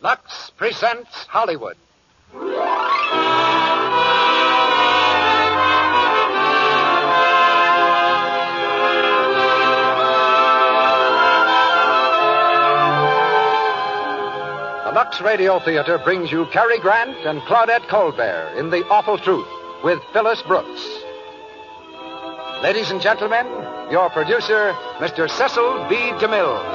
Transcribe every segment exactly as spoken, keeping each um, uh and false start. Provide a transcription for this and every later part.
Lux presents Hollywood. The Lux Radio Theater brings you Cary Grant and Claudette Colbert in The Awful Truth with Phyllis Brooks. Ladies and gentlemen, your producer, Mister Cecil B. DeMille.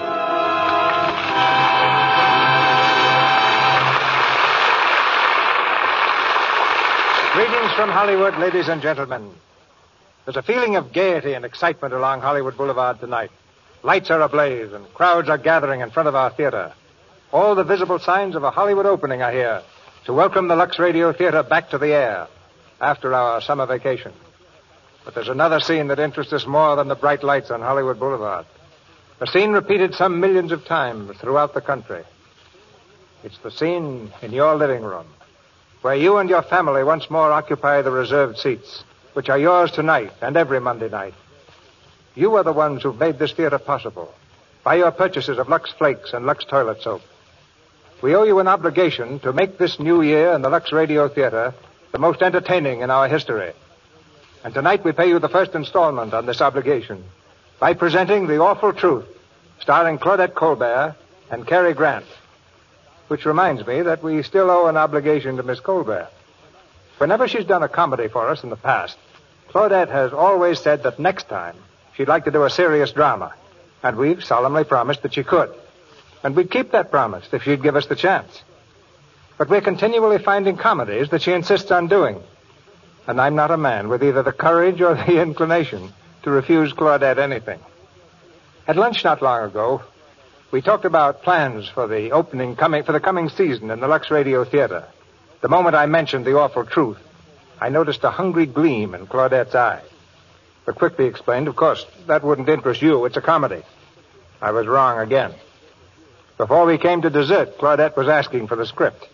Greetings from Hollywood, ladies and gentlemen. There's a feeling of gaiety and excitement along Hollywood Boulevard tonight. Lights are ablaze and crowds are gathering in front of our theater. All the visible signs of a Hollywood opening are here to welcome the Lux Radio Theater back to the air after our summer vacation. But there's another scene that interests us more than the bright lights on Hollywood Boulevard. A scene repeated some millions of times throughout the country. It's the scene in your living room, where you and your family once more occupy the reserved seats, which are yours tonight and every Monday night. You are the ones who've made this theater possible by your purchases of Lux Flakes and Lux Toilet Soap. We owe you an obligation to make this new year in the Lux Radio Theater the most entertaining in our history. And tonight we pay you the first installment on this obligation by presenting The Awful Truth, starring Claudette Colbert and Cary Grant. Which reminds me that we still owe an obligation to Miss Colbert. Whenever she's done a comedy for us in the past, Claudette has always said that next time she'd like to do a serious drama. And we've solemnly promised that she could. And we'd keep that promise if she'd give us the chance. But we're continually finding comedies that she insists on doing. And I'm not a man with either the courage or the inclination to refuse Claudette anything. At lunch not long ago, we talked about plans for the opening coming for the coming season in the Lux Radio Theater. The moment I mentioned The Awful Truth, I noticed a hungry gleam in Claudette's eye. But quickly explained, of course, that wouldn't interest you. It's a comedy. I was wrong again. Before we came to dessert, Claudette was asking for the script.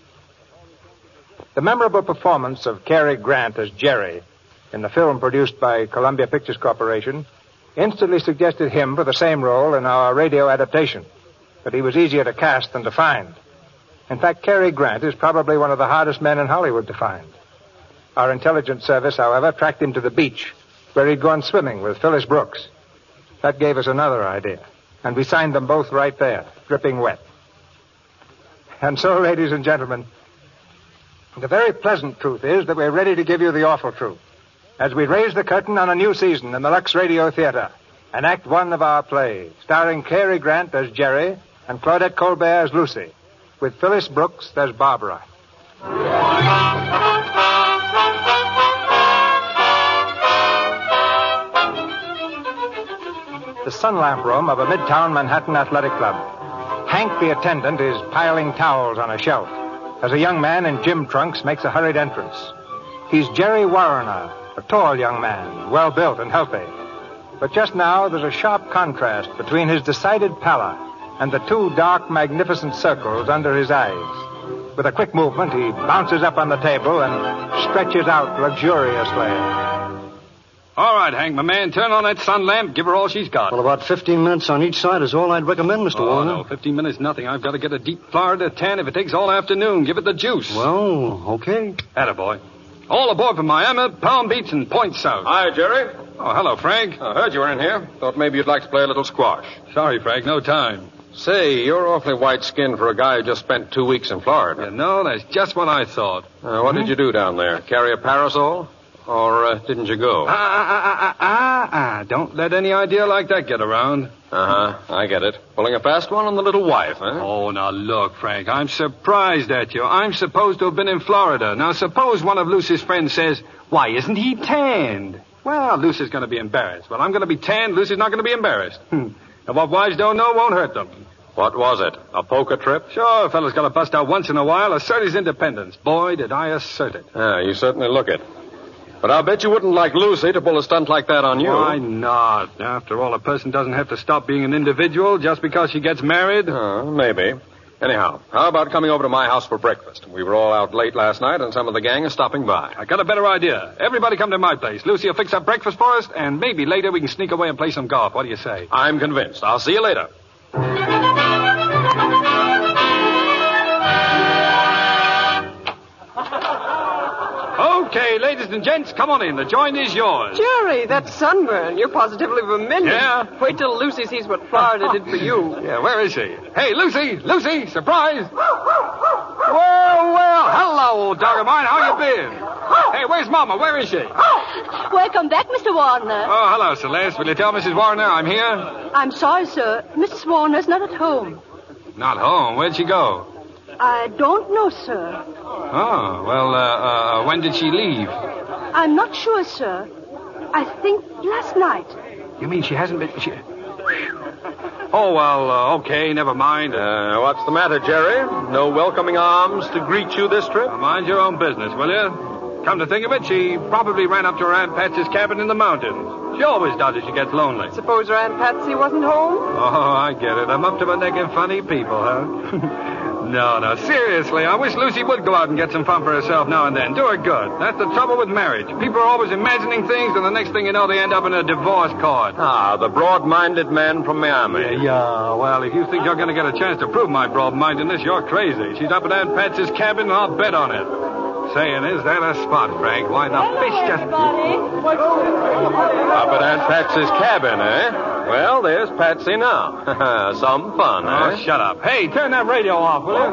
The memorable performance of Cary Grant as Jerry in the film produced by Columbia Pictures Corporation instantly suggested him for the same role in our radio adaptation. But he was easier to cast than to find. In fact, Cary Grant is probably one of the hardest men in Hollywood to find. Our intelligence service, however, tracked him to the beach, where he'd gone swimming with Phyllis Brooks. That gave us another idea, and we signed them both right there, dripping wet. And so, ladies and gentlemen, the very pleasant truth is that we're ready to give you the awful truth as we raise the curtain on a new season in the Lux Radio Theater, an act one of our play, starring Cary Grant as Jerry and Claudette Colbert as Lucy, with Phyllis Brooks as Barbara. The sun lamp room of a midtown Manhattan athletic club. Hank, the attendant, is piling towels on a shelf as a young man in gym trunks makes a hurried entrance. He's Jerry Warrener, a tall young man, well-built and healthy. But just now, there's a sharp contrast between his decided pallor and the two dark, magnificent circles under his eyes. With a quick movement, he bounces up on the table and stretches out luxuriously. All right, Hank, my man, turn on that sun lamp, give her all she's got. Well, about fifteen minutes on each side is all I'd recommend, Mister Oh, Warner. no, fifteen minutes, nothing. I've got to get a deep Florida tan if it takes all afternoon. Give it the juice. Well, okay. Attaboy. All aboard from Miami, Palm Beach, and Point South. Hi, Jerry. Oh, hello, Frank. I heard you were in here. Thought maybe you'd like to play a little squash. Sorry, Frank, no time. Say, you're awfully white-skinned for a guy who just spent two weeks in Florida. You know, that's just what I thought. Uh, what mm-hmm. did you do down there? Carry a parasol? Or uh, didn't you go? Ah, ah, ah, ah, ah. Don't let any idea like that get around. Uh-huh. I get it. Pulling a fast one on the little wife, huh? Oh, now look, Frank, I'm surprised at you. I'm supposed to have been in Florida. Now, suppose one of Lucy's friends says, why isn't he tanned? Well, Lucy's going to be embarrassed. Well, I'm going to be tanned. Lucy's not going to be embarrassed. And what wives don't know won't hurt them. What was it? A poker trip? Sure, a fellow's got to bust out once in a while, assert his independence. Boy, did I assert it. Yeah, you certainly look it. But I'll bet you wouldn't like Lucy to pull a stunt like that on you. Why not? After all, a person doesn't have to stop being an individual just because she gets married. Uh, maybe. Anyhow, how about coming over to my house for breakfast? We were all out late last night, and some of the gang is stopping by. I got a better idea. Everybody come to my place. Lucy will fix up breakfast for us, and maybe later we can sneak away and play some golf. What do you say? I'm convinced. I'll see you later. ladies and gents, come on in. The joint is yours. Jerry, that sunburn. You're positively vermilion. Yeah? Wait till Lucy sees what Florida did for you. Yeah, where is she? Hey, Lucy! Lucy! Surprise! Well, well, hello, old dog of mine. How you been? Hey, where's Mama? Where is she? Welcome back, Mister Warner. Oh, hello, Celeste. Will you tell Missus Warner I'm here? I'm sorry, sir. Missus Warner's not at home. Not home. Where'd she go? I don't know, sir. Oh, well, uh, uh, when did she leave? I'm not sure, sir. I think last night. You mean she hasn't been... She... Oh, well, uh, okay, never mind. Uh, what's the matter, Jerry? No welcoming arms to greet you this trip? Now, mind your own business, will you? Come to think of it, she probably ran up to her Aunt Patsy's cabin in the mountains. She always does if she gets lonely. Suppose her Aunt Patsy wasn't home? Oh, I get it. I'm up to my neck in funny people, huh? No, no, seriously, I wish Lucy would go out and get some fun for herself now and then. Do her good. That's the trouble with marriage. People are always imagining things, and the next thing you know, they end up in a divorce court. Ah, the broad-minded man from Miami. Yeah, yeah, well, if you think you're going to get a chance to prove my broad-mindedness, you're crazy. She's up at Aunt Patsy's cabin, and I'll bet on it. Saying, is that a spot, Frank? Why, the Hello, fish just... everybody. Up at Aunt Patsy's cabin, eh? Well, there's Patsy now. Some fun, Oh, eh? shut up. Hey, turn that radio off, will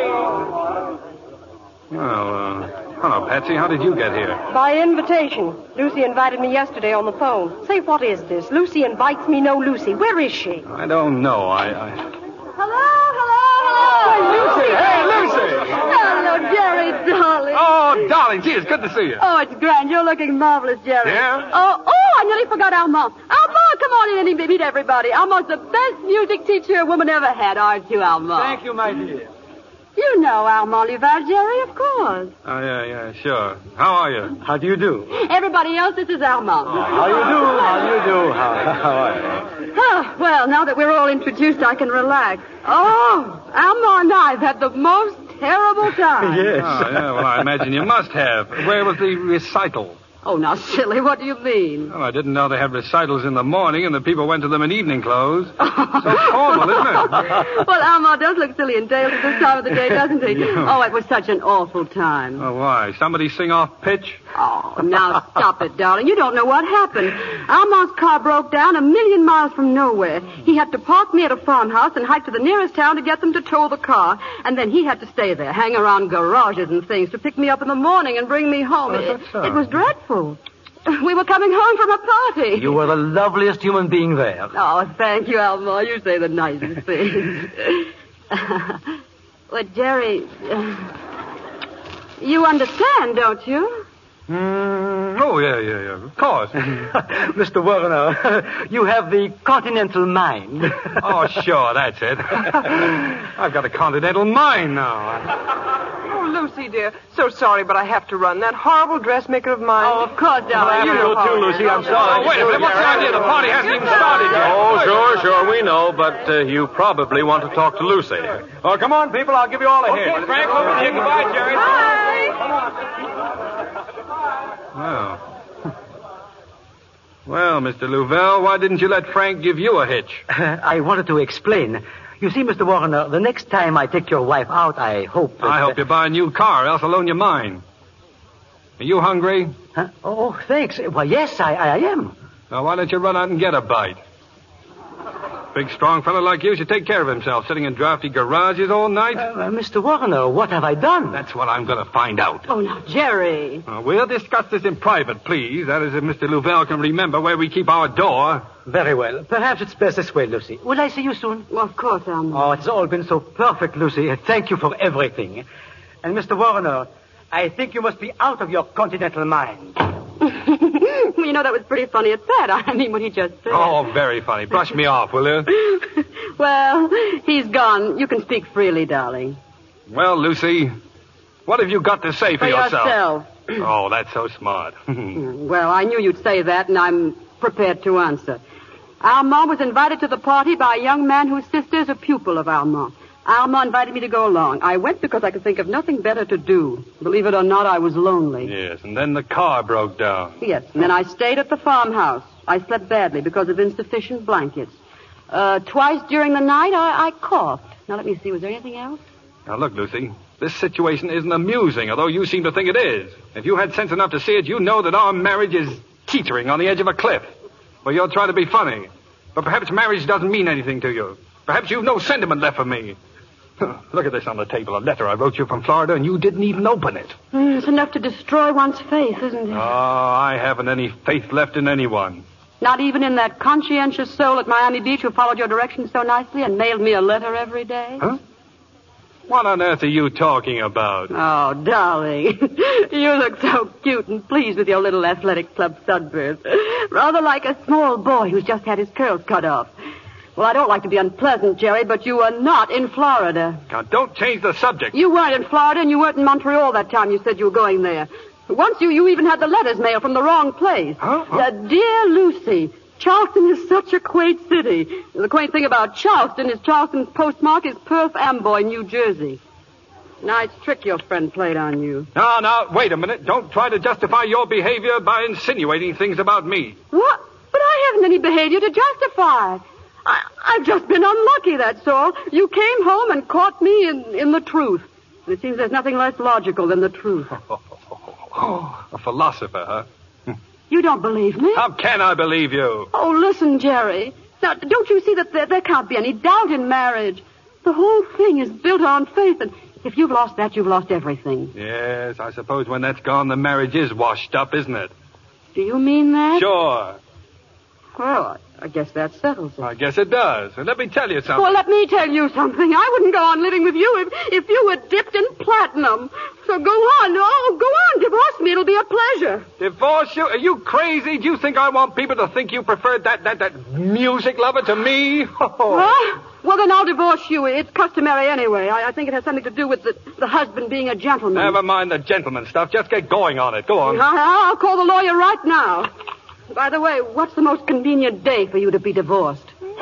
you? Well, uh, hello, Patsy. How did you get here? By invitation. Lucy invited me yesterday on the phone. Say, what is this? Lucy invites me, no Lucy. Where is she? I don't know. I... I... Hello, hello, hello. Lucy! Hey, Lucy! Hello, Jerry, darling. Oh, darling, gee, it's good to see you. Oh, it's grand. You're looking marvelous, Jerry. Yeah? Oh, oh, I nearly forgot Alma. Alma, come on in and meet everybody. Alma's the best music teacher a woman ever had, aren't you, Alma? Thank you, my dear. You know Alma Oliver, Jerry, of course. Oh, yeah, yeah, sure. How are you? How do you do? Everybody else, this is Alma. How you do? How you do? How, how are you? Oh, well, now that we're all introduced, I can relax. Oh, Alma and I have had the most terrible time. Yes. Oh, yeah, well, I imagine you must have. Where was the recital? Oh, now, silly, what do you mean? Well, I didn't know they had recitals in the morning and the people went to them in evening clothes. So formal, isn't it? Well, Alma does look silly and dale at this time of the day, doesn't he? Yeah. Oh, it was such an awful time. Oh, why? Somebody sing off pitch? Oh, now stop it, darling. You don't know what happened. Alma's car broke down a million miles from nowhere. He had to park me at a farmhouse and hike to the nearest town to get them to tow the car. And then he had to stay there, hang around garages and things to pick me up in the morning and bring me home. Oh, it, that's so. it was dreadful. We were coming home from a party. You were the loveliest human being there. Oh, thank you, Alma. You say the nicest things. Well, Jerry, uh, you understand, don't you? Mm, oh, yeah, yeah, yeah. Of course. Mister Warner, you have the continental mind. Oh, sure, that's it. I've got a continental mind now. Oh, Lucy, dear. So sorry, but I have to run. That horrible dressmaker of mine. Oh, of course, darling. You know know, too, Lucy. I'm Oh, sorry. wait a minute. What's the idea? The party hasn't even started yet. Oh, sure, sure, we know, but uh, you probably want to talk to Lucy. Oh, come on, people. I'll give you all a hint. Okay, Frank, over here. Goodbye, Jerry. Well. Well, Mister Louvel, why didn't you let Frank give you a hitch? I wanted to explain. You see, Mister Warner, the next time I take your wife out, I hope... that- I hope you buy a new car, else I'll loan you mine. Are you hungry? Huh? Oh, thanks. Why, yes, I, I am. Now, why don't you run out and get a bite? Big, strong fellow like you should take care of himself, sitting in drafty garages all night. Uh, Mister Warner, what have I done? That's what I'm going to find out. Oh, now, Jerry. Uh, we'll discuss this in private, please. That is, if Mister Louvel can remember where we keep our door. Very well. Perhaps it's best this way, Lucy. Will I see you soon? Well, of course, Alma. Oh, it's all been so perfect, Lucy. Thank you for everything. And Mister Warner, I think you must be out of your continental mind. You know, that was pretty funny at that. I mean, what he just said. Oh, very funny. Brush me off, will you? Well, he's gone. You can speak freely, darling. Well, Lucy, what have you got to say for, For yourself. Oh, that's so smart. Well, I knew you'd say that, and I'm prepared to answer. Alma was invited to the party by a young man whose sister is a pupil of Alma. Alma invited me to go along. I went because I could think of nothing better to do. Believe it or not, I was lonely. Yes, and then the car broke down. Yes, and then I stayed at the farmhouse. I slept badly because of insufficient blankets. Uh, twice during the night, I, I coughed. Now, let me see. Was there anything else? Now, look, Lucy, this situation isn't amusing, although you seem to think it is. If you had sense enough to see it, you know that our marriage is teetering on the edge of a cliff. Well, you'll try to be funny. But perhaps marriage doesn't mean anything to you. Perhaps you've no sentiment left for me. Look at this on the table, a letter I wrote you from Florida, and you didn't even open it. Mm, it's enough to destroy one's faith, isn't it? Oh, I haven't any faith left in anyone. Not even in that conscientious soul at Miami Beach who followed your directions so nicely and mailed me a letter every day? Huh? What on earth are you talking about? Oh, darling. You look so cute and pleased with your little athletic club sunburst. Rather like a small boy who's just had his curls cut off. Well, I don't like to be unpleasant, Jerry, but you were not in Florida. Now, don't change the subject. You weren't in Florida, and you weren't in Montreal that time you said you were going there. Once you, you even had the letters mailed from the wrong place. Huh? Huh? Uh, dear Lucy, Charleston is such a quaint city. The quaint thing about Charleston is Charleston's postmark is Perth Amboy, New Jersey. Nice trick your friend played on you. No, no, wait a minute. Don't try to justify your behavior by insinuating things about me. What? But I haven't any behavior to justify. I, I've just been unlucky, that's all. You came home and caught me in, in the truth. And it seems there's nothing less logical than the truth. A philosopher, huh? You don't believe me? How can I believe you? Oh, listen, Jerry. Now, don't you see that there, there can't be any doubt in marriage? The whole thing is built on faith, and if you've lost that, you've lost everything. Yes, I suppose when that's gone, the marriage is washed up, isn't it? Do you mean that? Sure. Well, I guess that settles it. I guess it does. And let me tell you something. Well, let me tell you something. I wouldn't go on living with you if, if you were dipped in platinum. So go on. Oh, go on. Divorce me. It'll be a pleasure. Divorce you? Are you crazy? Do you think I want people to think you preferred that, that, that music lover to me? Huh? Well, then I'll divorce you. It's customary anyway. I, I think it has something to do with the, the husband being a gentleman. Never mind the gentleman stuff. Just get going on it. Go on. I, I'll call the lawyer right now. By the way, what's the most convenient day for you to be divorced?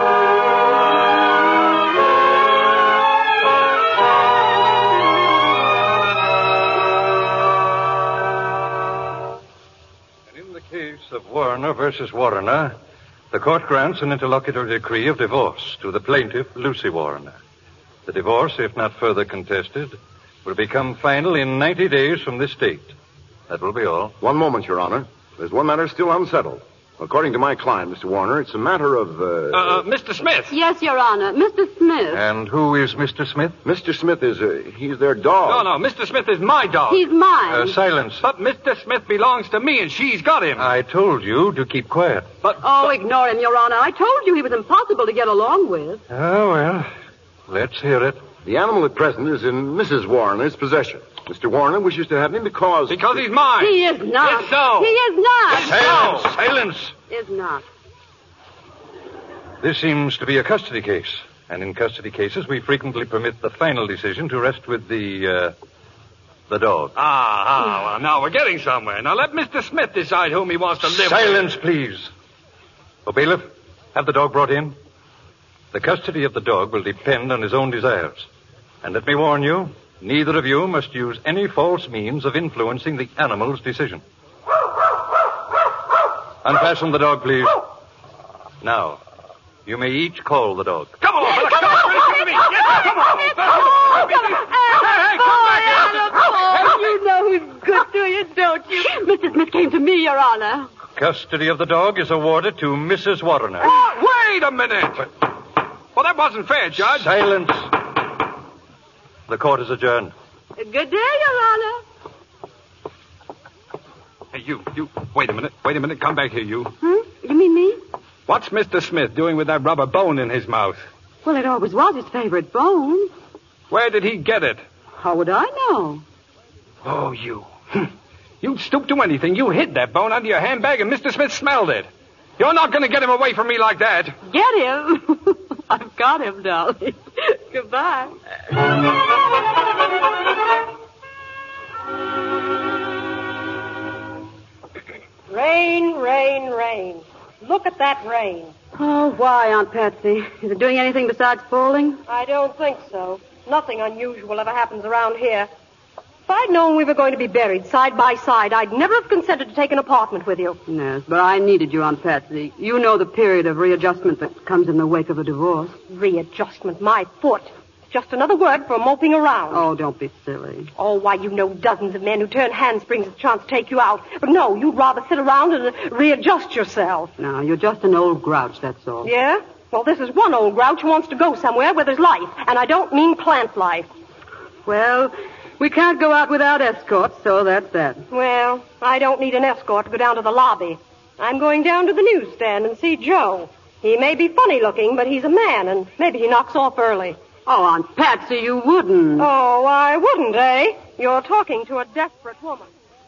And in the case of Warner versus Warner, the court grants an interlocutory decree of divorce to the plaintiff, Lucy Warner. The divorce, if not further contested, will become final in ninety days from this date. That will be all. One moment, Your Honor. There's one matter still unsettled. According to my client, Mister Warner, it's a matter of, uh... Uh, uh Mister Smith. Yes, Your Honor. Mister Smith. And who is Mister Smith? Mister Smith is, uh, he's their dog. No, no, Mister Smith is my dog. He's mine. Uh, silence. But Mister Smith belongs to me, and she's got him. I told you to keep quiet. But... Oh, but... ignore him, Your Honor. I told you he was impossible to get along with. Oh, well, let's hear it. The animal at present is in Missus Warner's possession. Mister Warner wishes to have him because... Because he's mine. He is not. It's so. He is not. Silence! Silence! Is not. This seems to be a custody case. And in custody cases, we frequently permit the final decision to rest with the, uh, the dog. Ah, ah, well, now we're getting somewhere. Now let Mister Smith decide whom he wants to live Silence, with. please. Oh, bailiff, have the dog brought in. The custody of the dog will depend on his own desires. And let me warn you, neither of you must use any false means of influencing the animal's decision. Unfasten the dog, please. Now, you may each call the dog. Come on, fella, come on. Come to me. Yes, come on. Hey, come back here. You know who's good to you, don't you? Mister Smith came to me, Your Honor. Custody of the dog is awarded to Missus Warner. Oh, wait a minute. Well, that wasn't fair, Judge. Silence. The court is adjourned. Good day, Your Honor. Hey, you, you, wait a minute, wait a minute, come back here, you. Hmm? You mean me? What's Mister Smith doing with that rubber bone in his mouth? Well, it always was his favorite bone. Where did he get it? How would I know? Oh, you. You'd stoop to anything. You hid that bone under your handbag and Mister Smith smelled it. You're not going to get him away from me like that. Get him? I've got him, darling. Goodbye. Rain, rain, rain. Look at that rain. Oh, why, Aunt Patsy? Is it doing anything besides falling? I don't think so. Nothing unusual ever happens around here. If I'd known we were going to be buried side by side, I'd never have consented to take an apartment with you. Yes, but I needed you, Aunt Patsy. You know the period of readjustment that comes in the wake of a divorce. Readjustment, my foot. Just another word for moping around. Oh, don't be silly. Oh, why, you know dozens of men who turn handsprings at the chance to take you out. But no, you'd rather sit around and uh, readjust yourself. No, you're just an old grouch, that's all. Yeah? Well, this is one old grouch who wants to go somewhere where there's life. And I don't mean plant life. Well, we can't go out without escorts, so that's that. Well, I don't need an escort to go down to the lobby. I'm going down to the newsstand and see Joe. He may be funny looking, but he's a man, and maybe he knocks off early. Oh, Aunt Patsy, you wouldn't. Oh, I wouldn't, eh? You're talking to a desperate woman.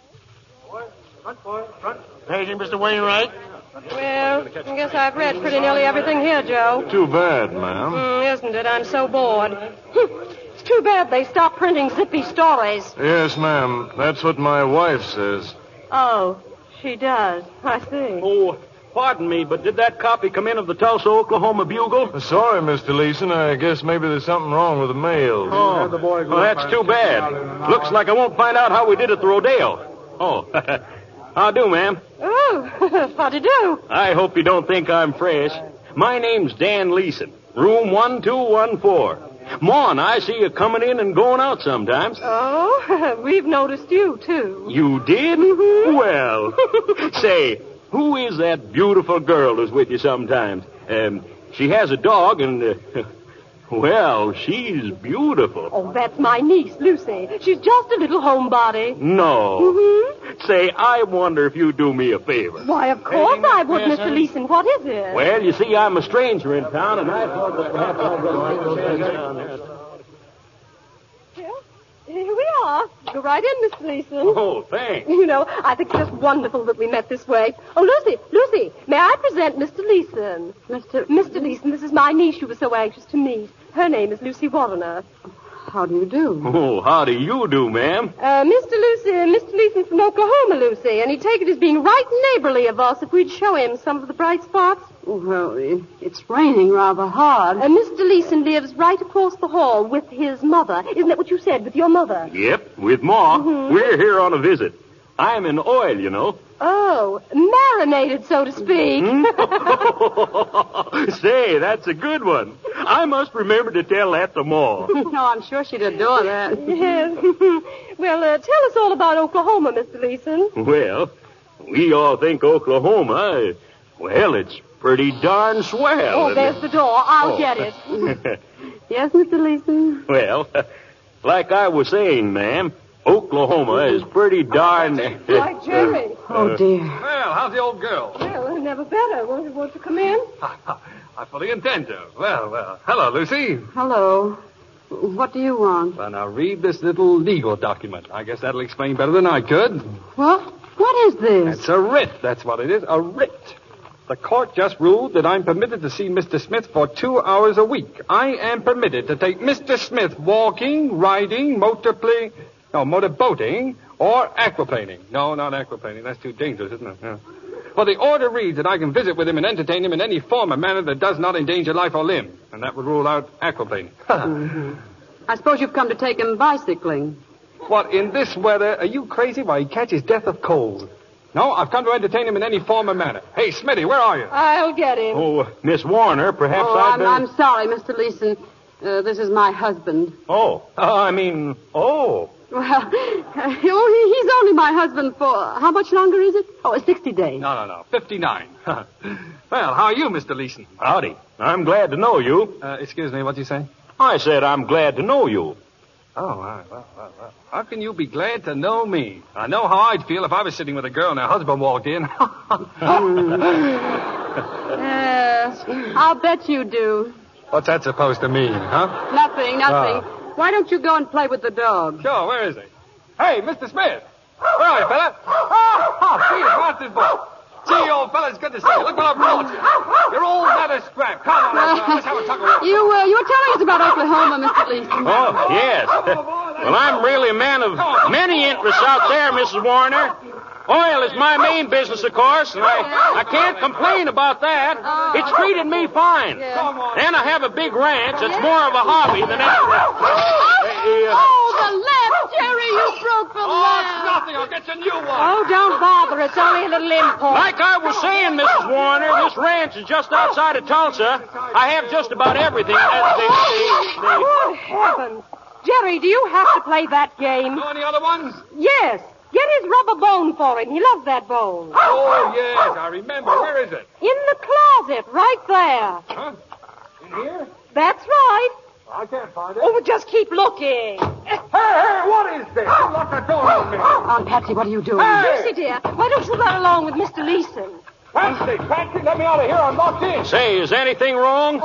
Front, boy, front. Paging, Mister Wainwright. Well, I guess I've read pretty nearly everything here, Joe. Too bad, ma'am. Mm, isn't it? I'm so bored. It's too bad they stopped printing zippy stories. Yes, ma'am. That's what my wife says. Oh, she does. I see. Oh, pardon me, but did that copy come in of the Tulsa, Oklahoma Bugle? Sorry, Mister Leeson. I guess maybe there's something wrong with the mail. Oh, well, that's too bad. Looks like I won't find out how we did at the rodeo. Oh, how do, ma'am? Oh, how do you do? I hope you don't think I'm fresh. My name's Dan Leeson, room one two one four. Ma and I see you coming in and going out sometimes. Oh, we've noticed you, too. You did? Mm-hmm. Well, say, who is that beautiful girl who's with you sometimes? Um, she has a dog and, uh, well, she's beautiful. Oh, that's my niece, Lucy. She's just a little homebody. No. Mm-hmm. Say, I wonder if you'd do me a favor. Why, of course I would, Mister Leeson. What is it? Well, you see, I'm a stranger in town, and I thought that perhaps I'd go down there. Well, here we are. Go right in, Mister Leeson. Oh, thanks. You know, I think it's just wonderful that we met this way. Oh, Lucy, Lucy, may I present Mister Leeson? Mister Mister Leeson, this is my niece you were so anxious to meet. Her name is Lucy Warner. How do you do? Oh, how do you do, ma'am? Uh, Mister Lucy, Mister Leeson's from Oklahoma, Lucy, and he'd take it as being right neighborly of us if we'd show him some of the bright spots. Well, it's raining rather hard. Uh, Mister Leeson lives right across the hall with his mother. Isn't that what you said, with your mother? Yep, with Ma. Mm-hmm. We're here on a visit. I'm in oil, you know. Oh, marinated, so to speak. Hmm? Say, that's a good one. I must remember to tell that to Ma. No, I'm sure she'd adore that. Yes. Well, uh, tell us all about Oklahoma, Mister Leeson. Well, we all think Oklahoma, well, it's pretty darn swell. Oh, there's the door. I'll Oh. get it. Yes, Mister Leeson? Well, like I was saying, ma'am, Oklahoma is pretty darn... Why, Jerry. Oh, dear. Well, how's the old girl? Well, never better. Won't you, won't you come in? I fully intend to. Well, well. Hello, Lucy. Hello. What do you want? Well, now read this little legal document. I guess that'll explain better than I could. What? What is this? It's a writ. That's what it is. A writ. The court just ruled that I'm permitted to see Mister Smith for two hours a week. I am permitted to take Mister Smith walking, riding, motor play, no, motor boating, or aquaplaning. No, not aquaplaning. That's too dangerous, isn't it? Yeah. Well, the order reads that I can visit with him and entertain him in any form or manner that does not endanger life or limb. And that would rule out aquaplaning. Mm-hmm. I suppose you've come to take him bicycling. What, in this weather? Are you crazy? Why, he catches death of cold. No, I've come to entertain him in any form or manner. Hey, Smitty, where are you? I'll get him. Oh, Miss Warner, perhaps oh, I'd I'm, better... I'm sorry, Mister Leeson. Uh, this is my husband. Oh, uh, I mean, oh. Well, uh, oh, he, he's only my husband for... How much longer is it? Oh, sixty days. No, no, no. fifty-nine. Well, how are you, Mister Leeson? Howdy. I'm glad to know you. Uh, excuse me, what'd you say? I said I'm glad to know you. Oh, well, well, well, well. How can you be glad to know me? I know how I'd feel if I was sitting with a girl and her husband walked in. Yes, I'll bet you do. What's that supposed to mean, huh? Nothing, nothing. Oh. Why don't you go and play with the dog? Sure, where is he? Hey, Mister Smith! Where are you, fella? Oh, gee, Master's boy. Gee, old fella, it's good to see you. Look what I've brought you. You're all leather scrap. Come on, uh, let's have a talk about it. You, uh, you were telling us about Oklahoma, Mister Leeson. Oh, yes. Well, I'm really a man of many interests out there, Missus Warner. Oil is my main business, of course, and I, I can't complain about that. It's treated me fine. And I have a big ranch. It's more of a hobby than anything. Oh, the lamp, Jerry, you broke the Oh, lamp. it's something, I'll get you a new one. Oh, don't bother. It's only a little import. Like I was saying, Missus Warner, this ranch is just outside of Tulsa. I have just about everything. Uh, the, the, the... Good heavens. Jerry, do you have to play that game? Know any other ones? Yes. Get his rubber bone for him. He loves that bone. Oh, yes, I remember. Where is it? In the closet, right there. Huh? In here? That's right. I can't find it. Oh, but just keep looking. Hey, hey, what is this? You locked the door on me. Aunt Patsy, what are you doing? Hey! Lucy, dear, why don't you run along with Mister Leeson? Patsy, Patsy, let me out of here. I'm locked in. Say, is anything wrong?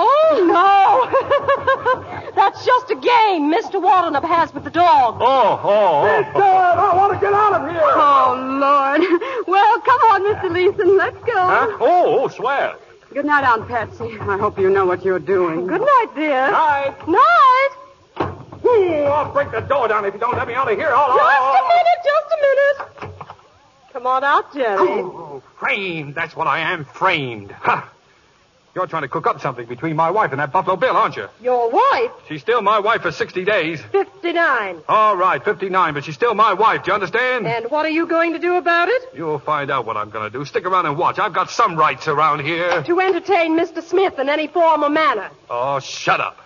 Oh, no. That's just a game Mister Wardenup has with the dog. Oh, oh, Mister, I want to get out of here. Oh, Lord. Well, come on, Mister Leeson. Let's go. Huh? Oh, oh, swell. Good night, Aunt Patsy. I hope you know what you're doing. Good night, dear. Night. Night. Ooh, I'll break the door down if you don't let me out of here. I'll, Just I'll, a minute, just a minute. Come on out, Jerry. Oh, framed. That's what I am, framed. Ha. You're trying to cook up something between my wife and that Buffalo Bill, aren't you? Your wife, She's still my wife for sixty days. fifty-nine. All right, fifty-nine, but she's still my wife. Do you understand? And what are you going to do about it? You'll find out what I'm going to do. Stick around and watch. I've got some rights around here. To entertain Mister Smith in any form or manner. Oh, shut up.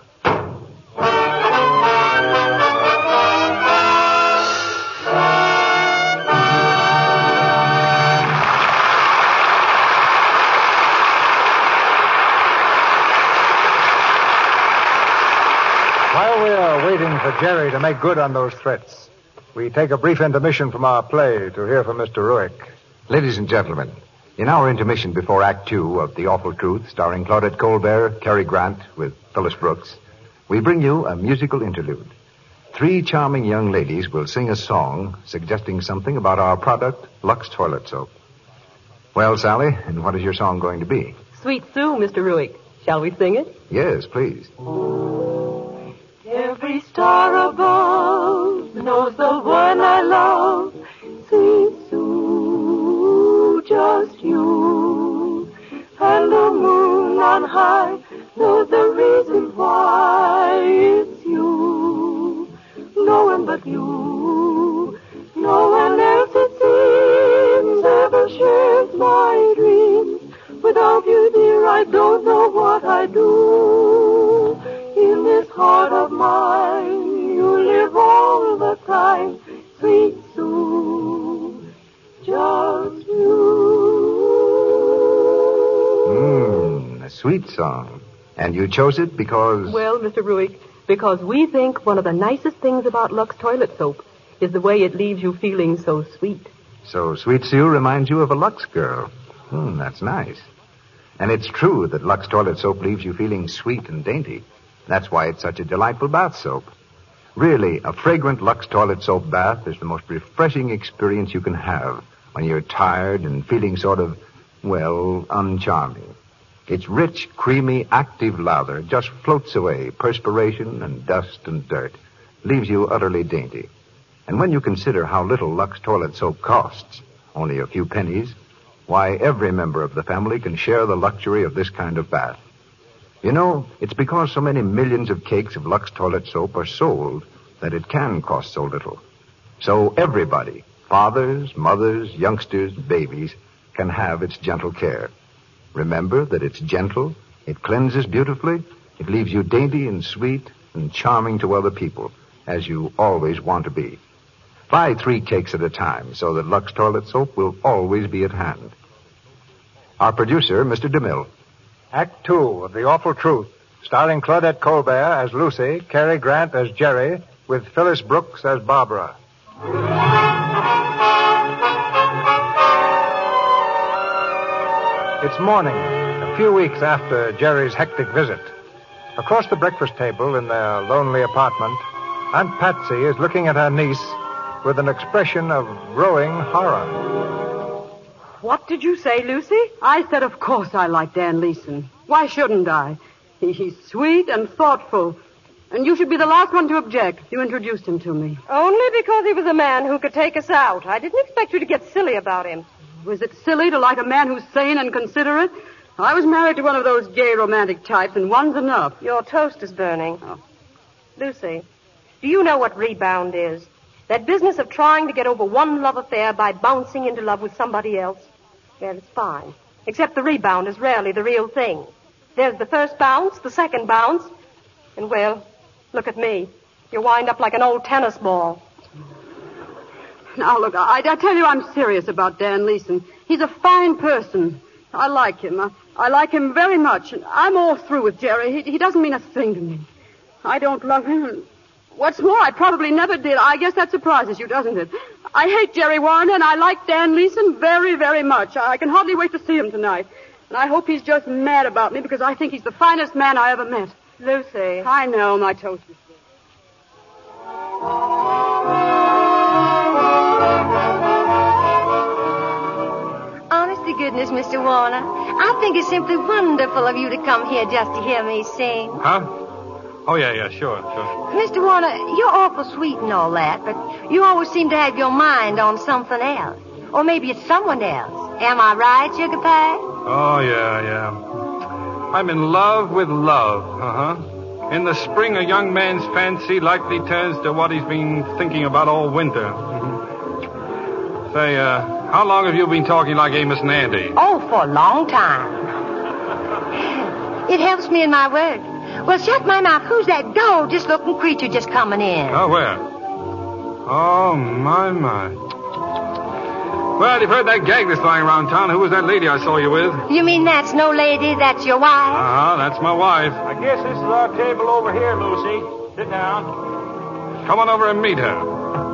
While we are waiting for Jerry to make good on those threats, we take a brief intermission from our play to hear from Mister Ruick. Ladies and gentlemen, in our intermission before Act Two of The Awful Truth, starring Claudette Colbert, Cary Grant, with Phyllis Brooks, we bring you a musical interlude. Three charming young ladies will sing a song suggesting something about our product, Lux Toilet Soap. Well, Sally, and what is your song going to be? Sweet Sue, Mister Ruick. Shall we sing it? Yes, please. Every star above knows the one I love. Sweet Sue, just you. And the moon on high knows the reason why it's you. No one but you. No one else, it seems, ever shares my dreams. Without you, dear, I don't know what I do. In this heart of mine, you live all the time, sweet Sue, just you. Mmm, a sweet song. And you chose it because... Well, Mister Ruick, because we think one of the nicest things about Lux Toilet Soap is the way it leaves you feeling so sweet. So Sweet Sue reminds you of a Lux girl. Hmm, that's nice. And it's true that Lux Toilet Soap leaves you feeling sweet and dainty. That's why it's such a delightful bath soap. Really, a fragrant Lux Toilet Soap bath is the most refreshing experience you can have when you're tired and feeling sort of, well, uncharming. Its rich, creamy, active lather just floats away perspiration and dust and dirt, leaves you utterly dainty. And when you consider how little Lux Toilet Soap costs, only a few pennies, why, every member of the family can share the luxury of this kind of bath. You know, it's because so many millions of cakes of Lux Toilet Soap are sold that it can cost so little. So everybody, fathers, mothers, youngsters, babies, can have its gentle care. Remember that it's gentle, it cleanses beautifully, it leaves you dainty and sweet and charming to other people, as you always want to be. Buy three cakes at a time so that Lux Toilet Soap will always be at hand. Our producer, Mister DeMille. Act Two of The Awful Truth, starring Claudette Colbert as Lucy, Cary Grant as Jerry, with Phyllis Brooks as Barbara. It's morning, a few weeks after Jerry's hectic visit. Across the breakfast table in their lonely apartment, Aunt Patsy is looking at her niece with an expression of growing horror. What did you say, Lucy? I said, of course I like Dan Leeson. Why shouldn't I? He, he's sweet and thoughtful. And you should be the last one to object. You introduced him to me. Only because he was a man who could take us out. I didn't expect you to get silly about him. Was it silly to like a man who's sane and considerate? I was married to one of those gay romantic types, and one's enough. Your toast is burning. Oh. Lucy, do you know what rebound is? That business of trying to get over one love affair by bouncing into love with somebody else, well, it's fine. Except the rebound is rarely the real thing. There's the first bounce, the second bounce, and, well, look at me. You wind up like an old tennis ball. Now, look, I, I tell you I'm serious about Dan Leeson. He's a fine person. I like him. I, I like him very much. And I'm all through with Jerry. He, he doesn't mean a thing to me. I don't love him. And what's more, I probably never did. I guess that surprises you, doesn't it? I hate Jerry Warner, and I like Dan Leeson very, very much. I can hardly wait to see him tonight. And I hope he's just mad about me because I think he's the finest man I ever met. Lucy. I know, my toasters. Honest to goodness, Mister Warner, I think it's simply wonderful of you to come here just to hear me sing. Huh? Oh, yeah, yeah, sure, sure. Mister Warner, you're awful sweet and all that, but you always seem to have your mind on something else. Or maybe it's someone else. Am I right, Sugar Pie? Oh, yeah, yeah. I'm in love with love, uh-huh. In the spring, a young man's fancy likely turns to what he's been thinking about all winter. Mm-hmm. Say, uh, how long have you been talking like Amos and Andy? Oh, for a long time. It helps me in my work. Well, shut my mouth. Who's that gorgeous-looking creature just coming in? Oh, where? Oh, my, my. Well, you've heard that gag that's flying around town. Who was that lady I saw you with? You mean that's no lady, that's your wife? Uh-huh, that's my wife. I guess this is our table over here, Lucy. Sit down. Come on over and meet her.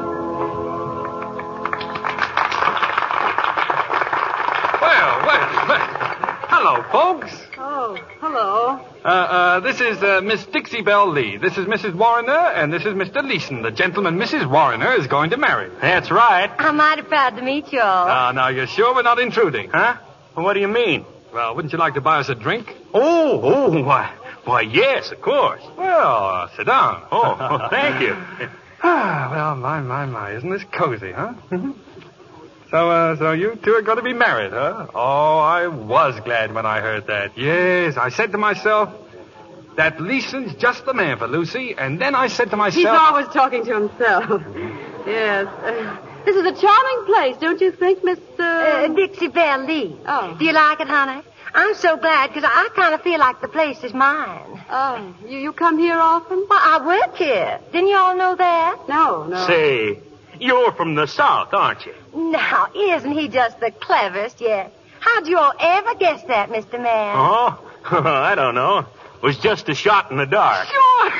Well, well, well. Hello, folks. Oh, hello. Uh, uh, this is uh, Miss Dixie Belle Lee. This is Missus Warner, and this is Mister Leeson, the gentleman Missus Warner is going to marry. That's right. I'm mighty proud to meet you all. Ah, uh, now, you're sure we're not intruding? Huh? Well, what do you mean? Well, wouldn't you like to buy us a drink? Oh, oh, why, why, yes, of course. Well, uh, sit down. Oh, well, thank you. Ah, well, my, my, my, isn't this cozy, huh? So, uh, so you two are going to be married, huh? Oh, I was glad when I heard that. Yes, I said to myself, that Leeson's just the man for Lucy, and then I said to myself... He's always talking to himself. Yes. Uh, this is a charming place, don't you think, Miss... Uh... Uh, Dixie Belle Lee. Oh. Do you like it, honey? I'm so glad, because I, I kind of feel like the place is mine. Oh, you, you come here often? Well, I work here. Didn't you all know that? No, no. Say, you're from the South, aren't you? Now, isn't he just the cleverest yet? How'd you all ever guess that, Mister Man? Oh, I don't know. It was just a shot in the dark. Shot!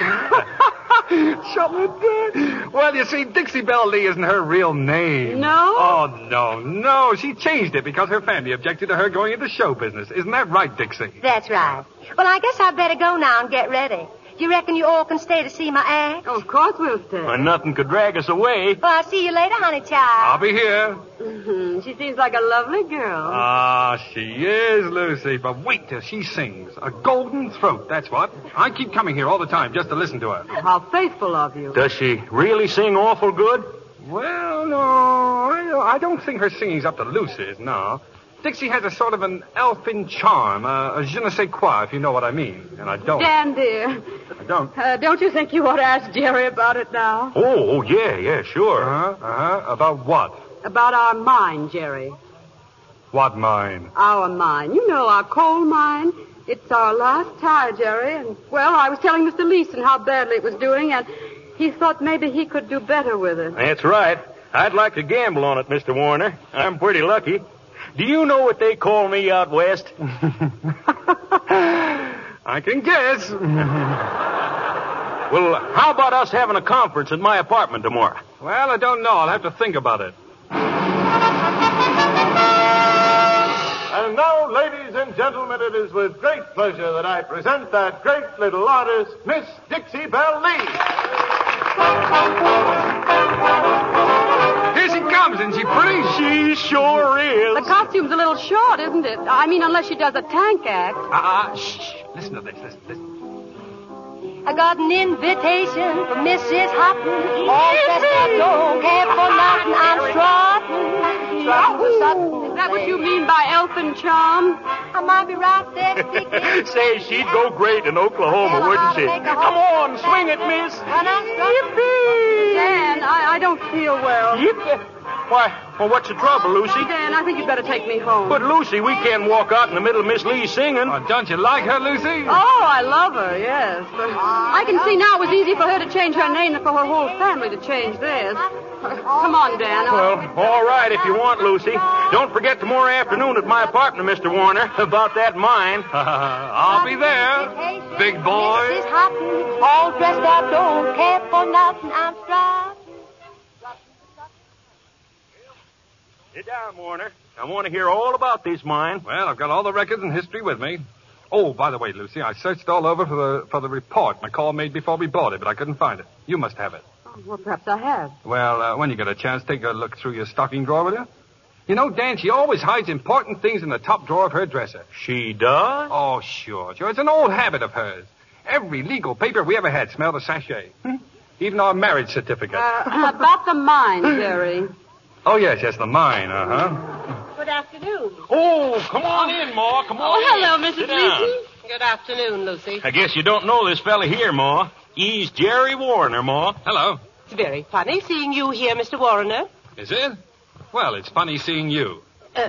Shot in the dark? Well, you see, Dixie Belle Lee isn't her real name. No? Oh, no, no. She changed it because her family objected to her going into show business. Isn't that right, Dixie? That's right. Well, I guess I'd better go now and get ready. Do you reckon you all can stay to see my act? Oh, of course we'll stay. Well, nothing could drag us away. Well, I'll see you later, honey child. I'll be here. Mm-hmm. She seems like a lovely girl. Ah, she is, Lucy. But wait till she sings. A golden throat, that's what. I keep coming here all the time just to listen to her. How faithful of you. Does she really sing awful good? Well, no, I, I don't think her singing's up to Lucy's, no. Dixie has a sort of an elfin charm, uh, a je ne sais quoi, if you know what I mean. And I don't. Dan, dear. I don't. Uh, don't you think you ought to ask Jerry about it now? Oh, oh, yeah, yeah, sure. Uh-huh, uh-huh. About what? About our mine, Jerry. What mine? Our mine. You know, our coal mine. It's our last tie, Jerry. And, well, I was telling Mister Leeson how badly it was doing, and he thought maybe he could do better with it. That's right. I'd like to gamble on it, Mister Warner. I'm pretty lucky. Do you know what they call me out west? I can guess. Well, how about us having a conference at my apartment tomorrow? Well, I don't know. I'll have to think about it. And now, ladies and gentlemen, it is with great pleasure that I present that great little artist, Miss Dixie Belle Lee. Here she comes, isn't she pretty? She sure is. The costume's a little short, isn't it? I mean, unless she does a tank act. Ah, uh, shh, shh. Listen to this. Listen, listen. I got an invitation from Missus Houghton. All dressed up, don't care for nothing. I'm strutting. Strutting. Is that what you mean by elfin charm? I might be right there sticking. Say, she'd go great in Oklahoma, wouldn't she? Come on, swing it, miss. Yippee! Dan, I, I don't feel well. You bet. Why, well, what's the trouble, Lucy? Dan, I think you'd better take me home. But, Lucy, we can't walk out in the middle of Miss Lee singing. Oh, don't you like her, Lucy? Oh, I love her, yes. But I can see now it was easy for her to change her name than for her whole family to change theirs. Come on, Dan. Well, all right, if you want, Lucy. Don't forget tomorrow afternoon at my apartment, Mister Warner, about that mine. I'll be there, big boy. Missus Houghton, all dressed up, don't care for nothing. I'm strong. Sit down, Warner. I want to hear all about this mine. Well, I've got all the records and history with me. Oh, by the way, Lucy, I searched all over for the for the report McCall made before we bought it, but I couldn't find it. You must have it. Oh, well, perhaps I have. Well, uh, when you get a chance, take a look through your stocking drawer, will you? You know, Dan, she always hides important things in the top drawer of her dresser. She does? Oh, sure, sure. It's an old habit of hers. Every legal paper we ever had smelled of sachet. Hmm? Even our marriage certificate. Uh, about the mine, Jerry. Oh, yes, yes, the mine, uh-huh. Good afternoon. Oh, come on in, Ma. Come on Oh, hello, in. Missus Sit down. Leeson. Good afternoon, Lucy. I guess you don't know this fella here, Ma. He's Jerry Warner, Ma. Hello. It's very funny seeing you here, Mister Warner. Is it? Well, it's funny seeing you. Uh,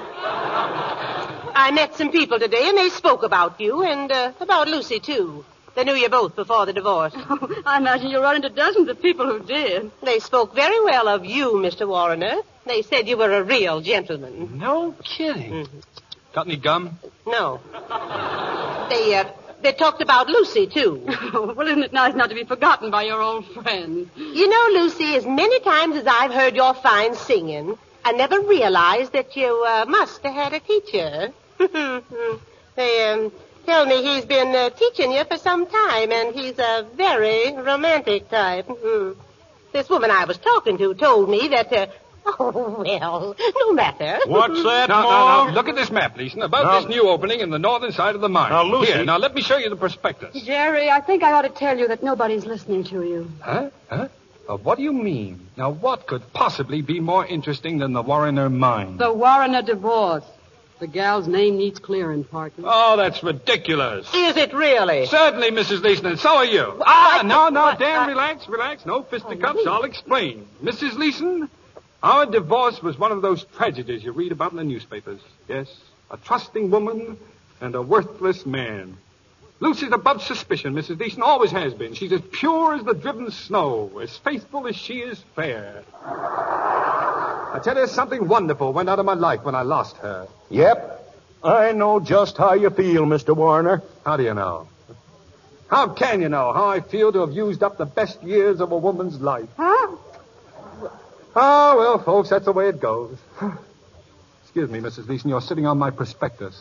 I met some people today, and they spoke about you and uh, about Lucy, too. They knew you both before the divorce. Oh, I imagine you run into dozens of people who did. They spoke very well of you, Mister Warner. They said you were a real gentleman. No kidding. Mm-hmm. Got any gum? No. They, uh, they talked about Lucy, too. Well, isn't it nice not to be forgotten by your old friends? You know, Lucy, as many times as I've heard your fine singing, I never realized that you uh, must have had a teacher. They um, tell me he's been uh, teaching you for some time, and he's a very romantic type. Mm-hmm. This woman I was talking to told me that... Uh, oh, well, no matter. What's that, No, Ma? no, no. Look at this map, Leeson, about Now- this new opening in the northern side of the mine. Now, Lucy- Here, now let me show you the prospectus. Jerry, I think I ought to tell you that nobody's listening to you. Huh? Huh? Uh, what do you mean? Now, what could possibly be more interesting than the Warrener mine? The Warrener divorce. The gal's name needs clearing, partner. Oh, that's ridiculous. Is it really? Certainly, Missus Leeson, and so are you. Ah, no, no, Dan, relax, relax. No fisticuffs. I'll explain. Missus Leeson, our divorce was one of those tragedies you read about in the newspapers. Yes, a trusting woman and a worthless man. Lucy's above suspicion, Missus Leeson, always has been. She's as pure as the driven snow, as faithful as she is fair. I tell you, something wonderful went out of my life when I lost her. Yep. I know just how you feel, Mister Warner. How do you know? How can you know how I feel to have used up the best years of a woman's life? Huh? Oh, well, folks, that's the way it goes. Excuse me, Missus Leeson, you're sitting on my prospectus.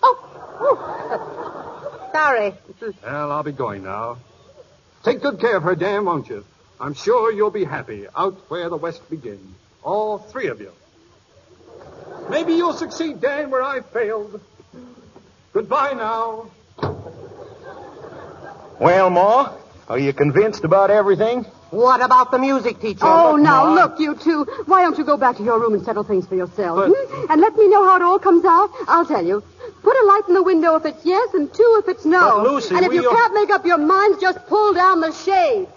Sorry. Well, I'll be going now. Take good care of her, Dan, won't you? I'm sure you'll be happy out where the West begins. All three of you. Maybe you'll succeed, Dan, where I failed. Goodbye now. Well, Ma, are you convinced about everything? What about the music teacher? Oh, now, Ma. look, you two. Why don't you go back to your room and settle things for yourselves? hmm? And let me know how it all comes out. I'll tell you. Put a light in the window if it's yes, and two if it's no. But, Lucy, and if we you don't- can't make up your minds, just pull down the shade.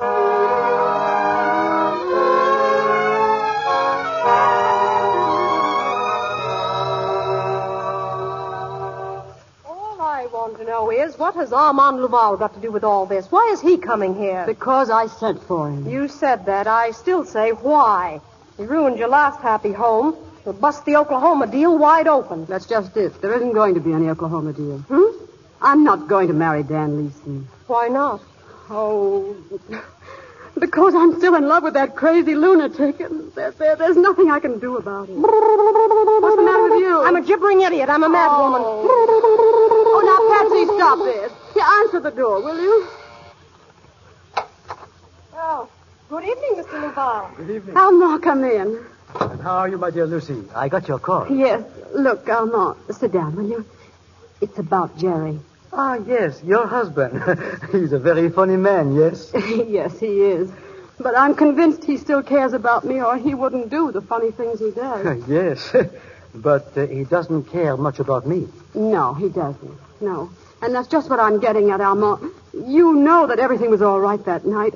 All I want to know is, what has Armand Laval got to do with all this? Why is he coming here? Because I sent for him. You said that. I still say, why? He ruined your last happy home. He'll bust the Oklahoma deal wide open. That's just it. There isn't going to be any Oklahoma deal. Hmm? I'm not going to marry Dan Leeson. Why not? Oh, because I'm still in love with that crazy lunatic, and there, there, there's nothing I can do about it. What's the matter with you? I'm a gibbering idiot. I'm a mad woman. Oh, now, Patsy, stop this. Here, answer the door, will you? Oh, good evening, Mister Laval. Good evening. Alma, come in. And how are you, my dear Lucy? I got your call. Yes. Look, Alma, sit down, will you? It's about Jerry. Ah, yes, your husband. He's a very funny man, yes? Yes, he is. But I'm convinced he still cares about me, or he wouldn't do the funny things he does. Yes, but uh, he doesn't care much about me. No, he doesn't. No. And that's just what I'm getting at, Alma. You know that everything was all right that night. And,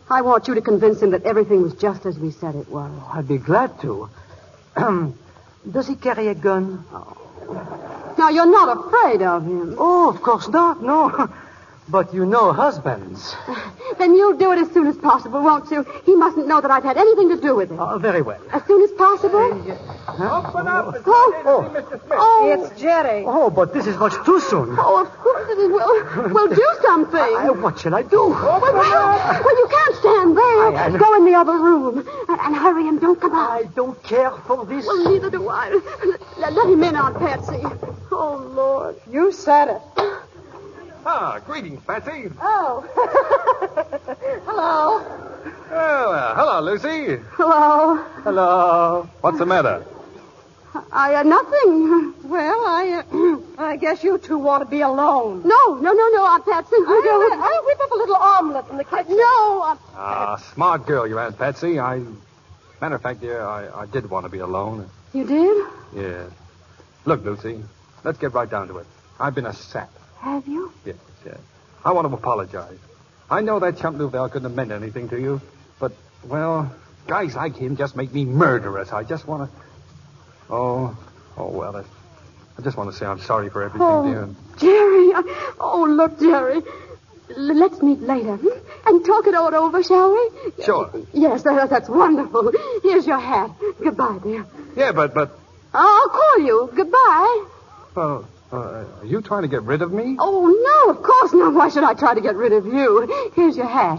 I want you to convince him that everything was just as we said it was. I'd be glad to. Does he carry a gun? Now, you're not afraid of him. Oh, of course not, no. But you know husbands. Then you'll do it as soon as possible, won't you? He mustn't know that I've had anything to do with it. Oh, very well. As soon as possible? Open up and Oh. get in to see Mister Smith. Oh. It's Jerry. Oh, but this is much too soon. Oh, of course it is. We'll, we'll do something. Uh, what shall I do? Well, well, well, you can't stand there. I- I- Go in the other room. And, and hurry him. Don't come out. I don't care for this. Well, neither do I. Let, let him in, Aunt Patsy. Oh, Lord. You said it. Ah, greetings, Patsy. Oh. Hello. Oh, uh, hello, Lucy. Hello. Hello. What's the matter? I, uh, nothing. Well, I, uh, I guess you two want to be alone. No, no, no, no, Aunt Patsy. We I, don't. I whip up a little omelet in the kitchen. No. Aunt... Ah, smart girl, you Aunt Patsy. I, matter of fact, yeah, I, I did want to be alone. You did? Yeah. Look, Lucy, let's get right down to it. I've been a sap. Have you? Yes, yes. I want to apologize. I know that chump Louvel couldn't have meant anything to you, but, well, guys like him just make me murderous. I just want to... Oh, oh, well, I, I just want to say I'm sorry for everything, Oh, dear. Jerry. I... Oh, look, Jerry. L- let's meet later hmm? and talk it all over, shall we? Sure. Yes, that, that's wonderful. Here's your hat. Goodbye, dear. Yeah, but, but, I'll call you. Goodbye. uh, uh, are you trying to get rid of me? Oh, no, of course not. Why should I try to get rid of you? Here's your hat.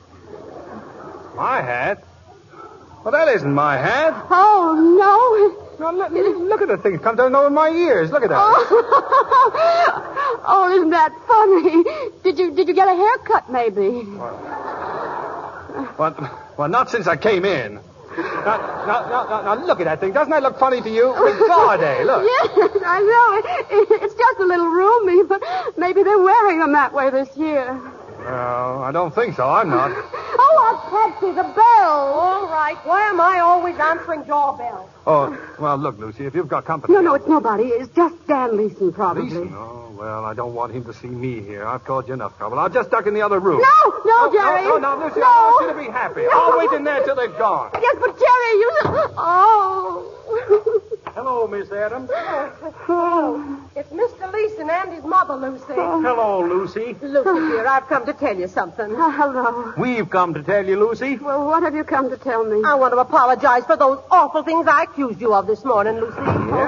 My hat? Well, that isn't my hat. Oh, no. No, look, look at the thing. It comes down over my ears. Look at that. Oh, oh isn't that funny? Did you did you get a haircut, maybe? Well, well, not since I came in. Now, now, now, now, now, look at that thing. Doesn't that look funny to you? Ricardo, look. Yes, I know. It, it's just a little roomy, but maybe they're wearing them that way this year. No, I don't think so. I'm not. Oh, Aunt Patsy, the bell. All right. Why am I always answering doorbells? Oh, well, look, Lucy, if you've got company... No, no, it's nobody. It's just Dan Leeson, probably. Leeson? Oh, well, I don't want him to see me here. I've caused you enough trouble. I'll just duck in the other room. No, no, Oh, Jerry. No, no, no, Lucy, No. I want you to be happy. No. I'll wait in there till they've gone. Yes, but Jerry, you... Oh. Hello, Miss Adams. Oh, it's Mister Leeson and his mother, Lucy. Hello, Lucy. Lucy, dear, I've come to tell you something. Uh, hello. We've come to tell you, Lucy. Well, what have you come to tell me? I want to apologize for those awful things I accused you of this morning, Lucy.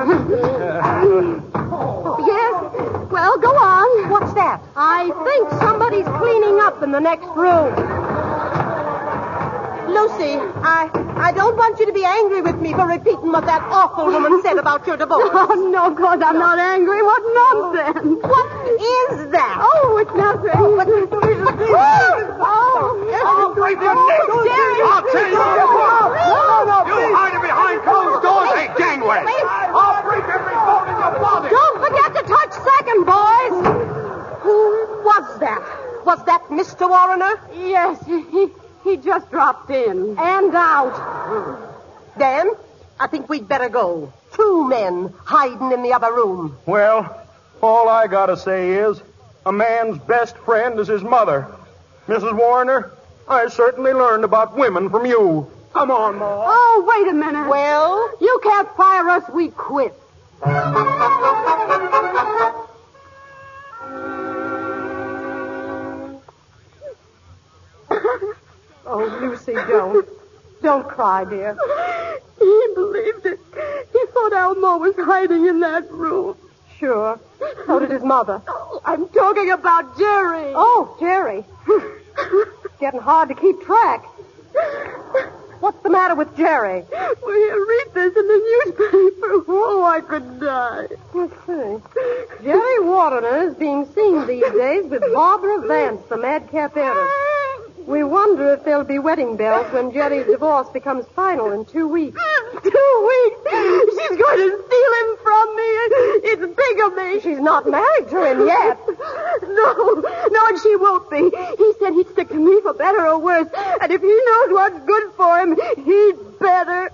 Yes? Well, go on. What's that? I think somebody's cleaning up in the next room. Lucy, I I don't want you to be angry with me for repeating what that awful woman said about your divorce. Oh, no, God, I'm not angry. What nonsense. What is that? Oh, it's nothing. Oh, but oh, Oh, break your oh, neck. Jerry. I'll tell you No, what. no, no, You please. hiding behind closed doors ain't gangway. I'll break every bone in your body. Don't forget to touch second, boys. Who was that? Was that Mister Warrener? Yes, he, he, he just dropped in. And out. Dan, I think we'd better go. Two men hiding in the other room. Well, all I gotta say is, a man's best friend is his mother. Missus Warner, I certainly learned about women from you. Come on, Ma. Oh, wait a minute. Well? You can't fire us. We quit. Oh, Lucy, don't. Don't cry, dear. He believed it. He thought Elmo was hiding in that room. Sure. So did his mother. Oh, I'm talking about Jerry. Oh, Jerry. It's getting hard to keep track. What's the matter with Jerry? Well, here, read this in the newspaper. Oh, I could die. Let's see. Jerry Warrener is being seen these days with Barbara Vance, the madcap heiress. We wonder if there'll be wedding bells when Jerry's divorce becomes final in two weeks. Two weeks? She's going to steal him from me. It's bigamy. She's not married to him yet. No, no, and she won't be. He said he'd stick to me for better or worse. And if he knows what's good for him, he'd better.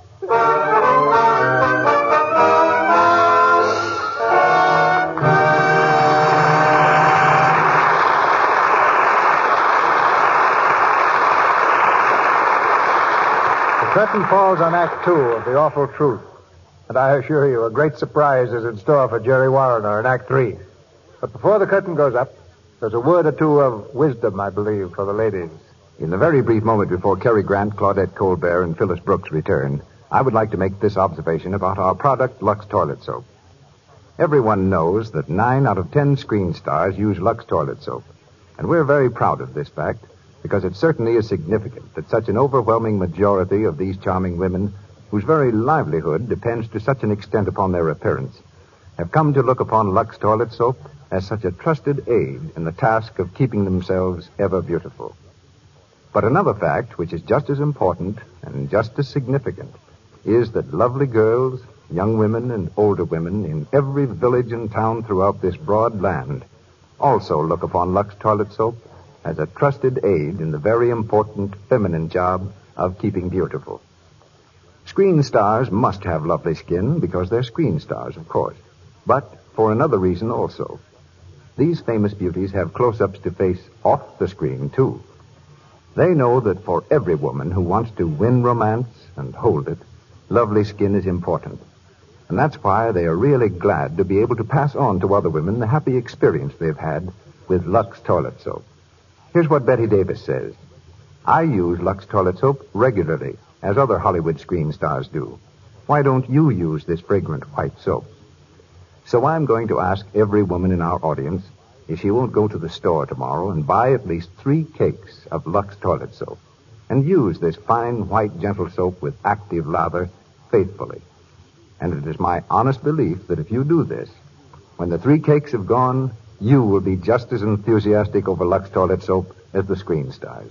falls on Act Two of The Awful Truth. And I assure you, a great surprise is in store for Jerry Warrener in Act Three. But before the curtain goes up, there's a word or two of wisdom, I believe, for the ladies. In the very brief moment before Cary Grant, Claudette Colbert, and Phyllis Brooks return, I would like to make this observation about our product, Lux Toilet Soap. Everyone knows that nine out of ten screen stars use Lux Toilet Soap. And we're very proud of this fact because it certainly is significant that such an overwhelming majority of these charming women, whose very livelihood depends to such an extent upon their appearance, have come to look upon Lux Toilet Soap as such a trusted aid in the task of keeping themselves ever beautiful. But another fact, which is just as important and just as significant, is that lovely girls, young women, and older women in every village and town throughout this broad land also look upon Lux Toilet Soap as a trusted aid in the very important feminine job of keeping beautiful. Screen stars must have lovely skin because they're screen stars, of course, but for another reason also. These famous beauties have close-ups to face off the screen, too. They know that for every woman who wants to win romance and hold it, lovely skin is important. And that's why they are really glad to be able to pass on to other women the happy experience they've had with Lux Toilet Soap. Here's what Betty Davis says. I use Lux Toilet Soap regularly, as other Hollywood screen stars do. Why don't you use this fragrant white soap? So I'm going to ask every woman in our audience if she won't go to the store tomorrow and buy at least three cakes of Lux Toilet Soap and use this fine white gentle soap with active lather faithfully. And it is my honest belief that if you do this, when the three cakes have gone, you will be just as enthusiastic over Lux Toilet Soap as the screen stars.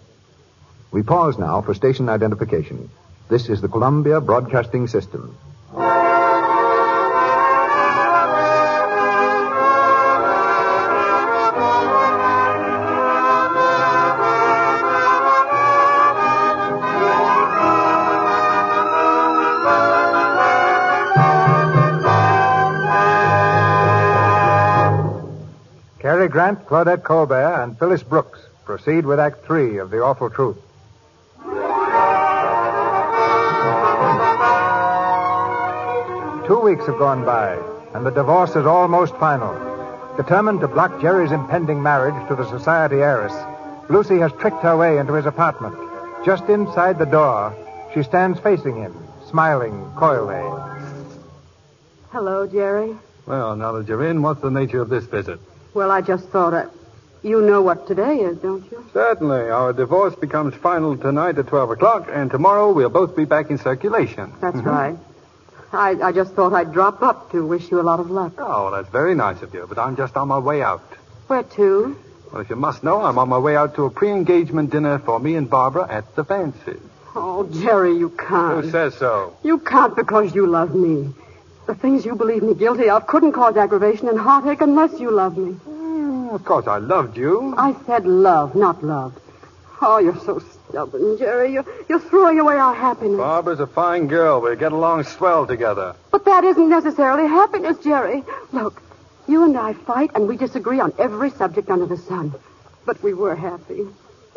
We pause now for station identification. This is the Columbia Broadcasting System. Cary Grant, Claudette Colbert, and Phyllis Brooks proceed with Act Three of The Awful Truth. Two weeks have gone by, and the divorce is almost final. Determined to block Jerry's impending marriage to the society heiress, Lucy has tricked her way into his apartment. Just inside the door, she stands facing him, smiling coyly. Hello, Jerry. Well, now that you're in, what's the nature of this visit? Well, I just thought I... You know what today is, don't you? Certainly. Our divorce becomes final tonight at twelve o'clock, and tomorrow we'll both be back in circulation. That's mm-hmm. right. I, I just thought I'd drop up to wish you a lot of luck. Oh, that's very nice of you, but I'm just on my way out. Where to? Well, if you must know, I'm on my way out to a pre-engagement dinner for me and Barbara at the Fancy. Oh, Jerry, you can't. Who says so? You can't because you love me. The things you believe me guilty of couldn't cause aggravation and heartache unless you love me. Mm, of course, I loved you. I said love, not loved. Oh, you're so stubborn, Jerry. You're, you're throwing away our happiness. Barbara's a fine girl. We get along swell together. But that isn't necessarily happiness, Jerry. Look, you and I fight and we disagree on every subject under the sun. But we were happy.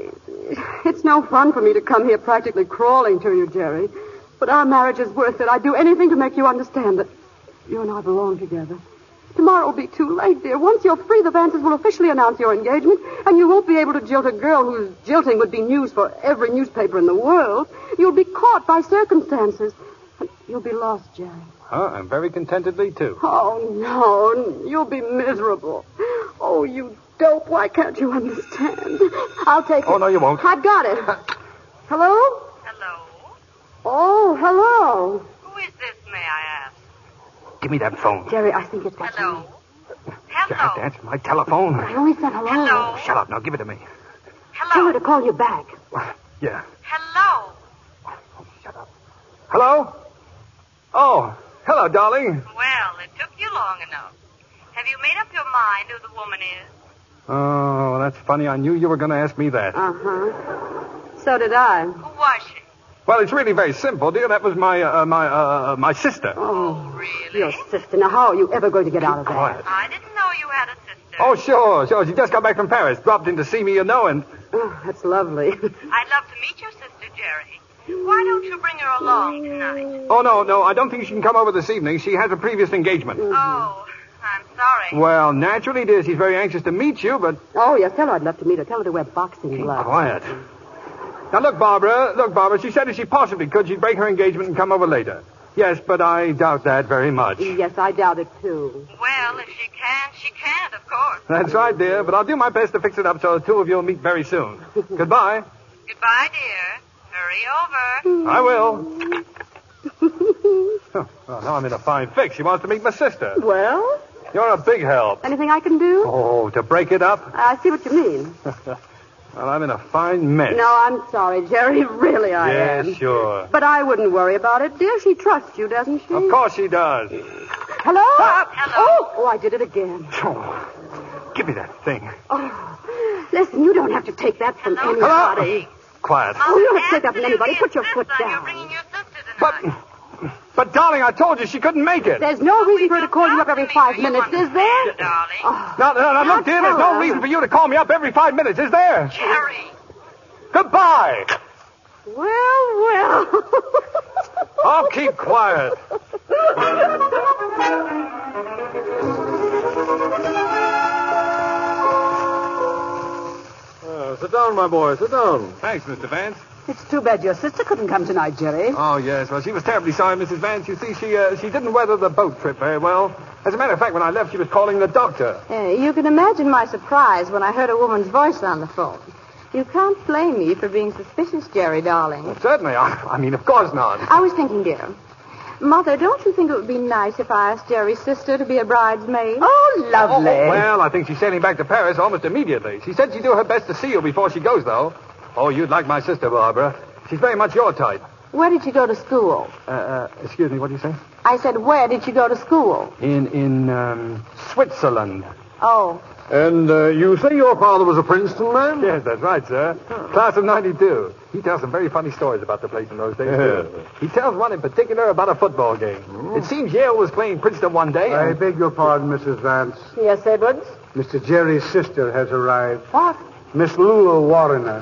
It's no fun for me to come here practically crawling to you, Jerry. But our marriage is worth it. I'd do anything to make you understand that you and I belong together. Tomorrow will be too late, dear. Once you're free, the Vances will officially announce your engagement, and you won't be able to jilt a girl whose jilting would be news for every newspaper in the world. You'll be caught by circumstances. And you'll be lost, Jerry. Huh? And very contentedly, too. Oh, no. You'll be miserable. Oh, you dope. Why can't you understand? I'll take it. Oh, no, you won't. I've got it. Hello? Hello? Oh, hello. Who is this, may I ask? Give me that phone. Jerry, I think it's that Hello? You have to answer my telephone. I only said hello. Hello? Shut up. Now give it to me. Hello? Tell her to call you back. Yeah. Hello? Shut up. Hello? Oh, hello, darling. Well, it took you long enough. Have you made up your mind who the woman is? Oh, that's funny. I knew you were going to ask me that. Uh-huh. So did I. Who was she? Well, it's really very simple, dear. That was my, uh, my, uh, my sister. Oh, really? Your sister. Now, how are you ever going to get out of quiet. that? I didn't know you had a sister. Oh, sure, sure. She just got back from Paris. Dropped in to see me, you know, and... Oh, that's lovely. I'd love to meet your sister, Jerry. Why don't you bring her along tonight? Oh, no, no, I don't think she can come over this evening. She has a previous engagement. Oh, I'm sorry. Well, naturally, dear, she's very anxious to meet you, but... Oh, yes, tell her I'd love to meet her. Tell her to wear boxing gloves. Quiet. Now, look, Barbara, look, Barbara, she said if she possibly could, she'd break her engagement and come over later. Yes, but I doubt that very much. Yes, I doubt it, too. Well, if she can, she can't, of course. That's right, dear, but I'll do my best to fix it up so the two of you will meet very soon. Goodbye. Goodbye, dear. Hurry over. I will. Oh, well, now I'm in a fine fix. She wants to meet my sister. Well? You're a big help. Anything I can do? Oh, to break it up? I see what you mean. Well, I'm in a fine mess. No, I'm sorry, Jerry. Really, I yeah, am. sure. But I wouldn't worry about it, dear. She trusts you, doesn't she? Of course she does. Hello? Ah! Hello? Oh, I did it again. Oh, give me that thing. Oh, listen, you don't have to take that from anybody. Hello? Quiet. Oh, you don't have to take that from anybody. Put your foot down. But, but, darling, I told you she couldn't make it. There's no reason for her to call you up every five minutes, is there? Oh. No, no, no, look, dear, there's no reason for you to call me up every five minutes, is there? Jerry. Goodbye. Well, well. I'll keep quiet. Uh, sit down, my boy, sit down. Thanks, Mister Vance. It's too bad your sister couldn't come tonight, Jerry. Oh, yes. Well, she was terribly sorry, Missus Vance. You see, she uh, she didn't weather the boat trip very well. As a matter of fact, when I left, she was calling the doctor. Uh, you can imagine my surprise when I heard a woman's voice on the phone. You can't blame me for being suspicious, Jerry, darling. Well, certainly. I, I mean, of course not. I was thinking, dear. Mother, don't you think it would be nice if I asked Jerry's sister to be a bridesmaid? Oh, lovely. Oh, well, I think she's sailing back to Paris almost immediately. She said she'd do her best to see you before she goes, though. Oh, you'd like my sister, Barbara. She's very much your type. Where did you go to school? Uh, uh, excuse me, what do you say? I said, where did you go to school? In, in, um, Switzerland. Oh. And uh, you say your father was a Princeton man? Yes, that's right, sir. Class of ninety-two. He tells some very funny stories about the place in those days, too. He tells one in particular about a football game. Mm. It seems Yale was playing Princeton one day. I and... beg your pardon, Missus Vance. Yes, Edwards? Mister Jerry's sister has arrived. What? Miss Lula Warner.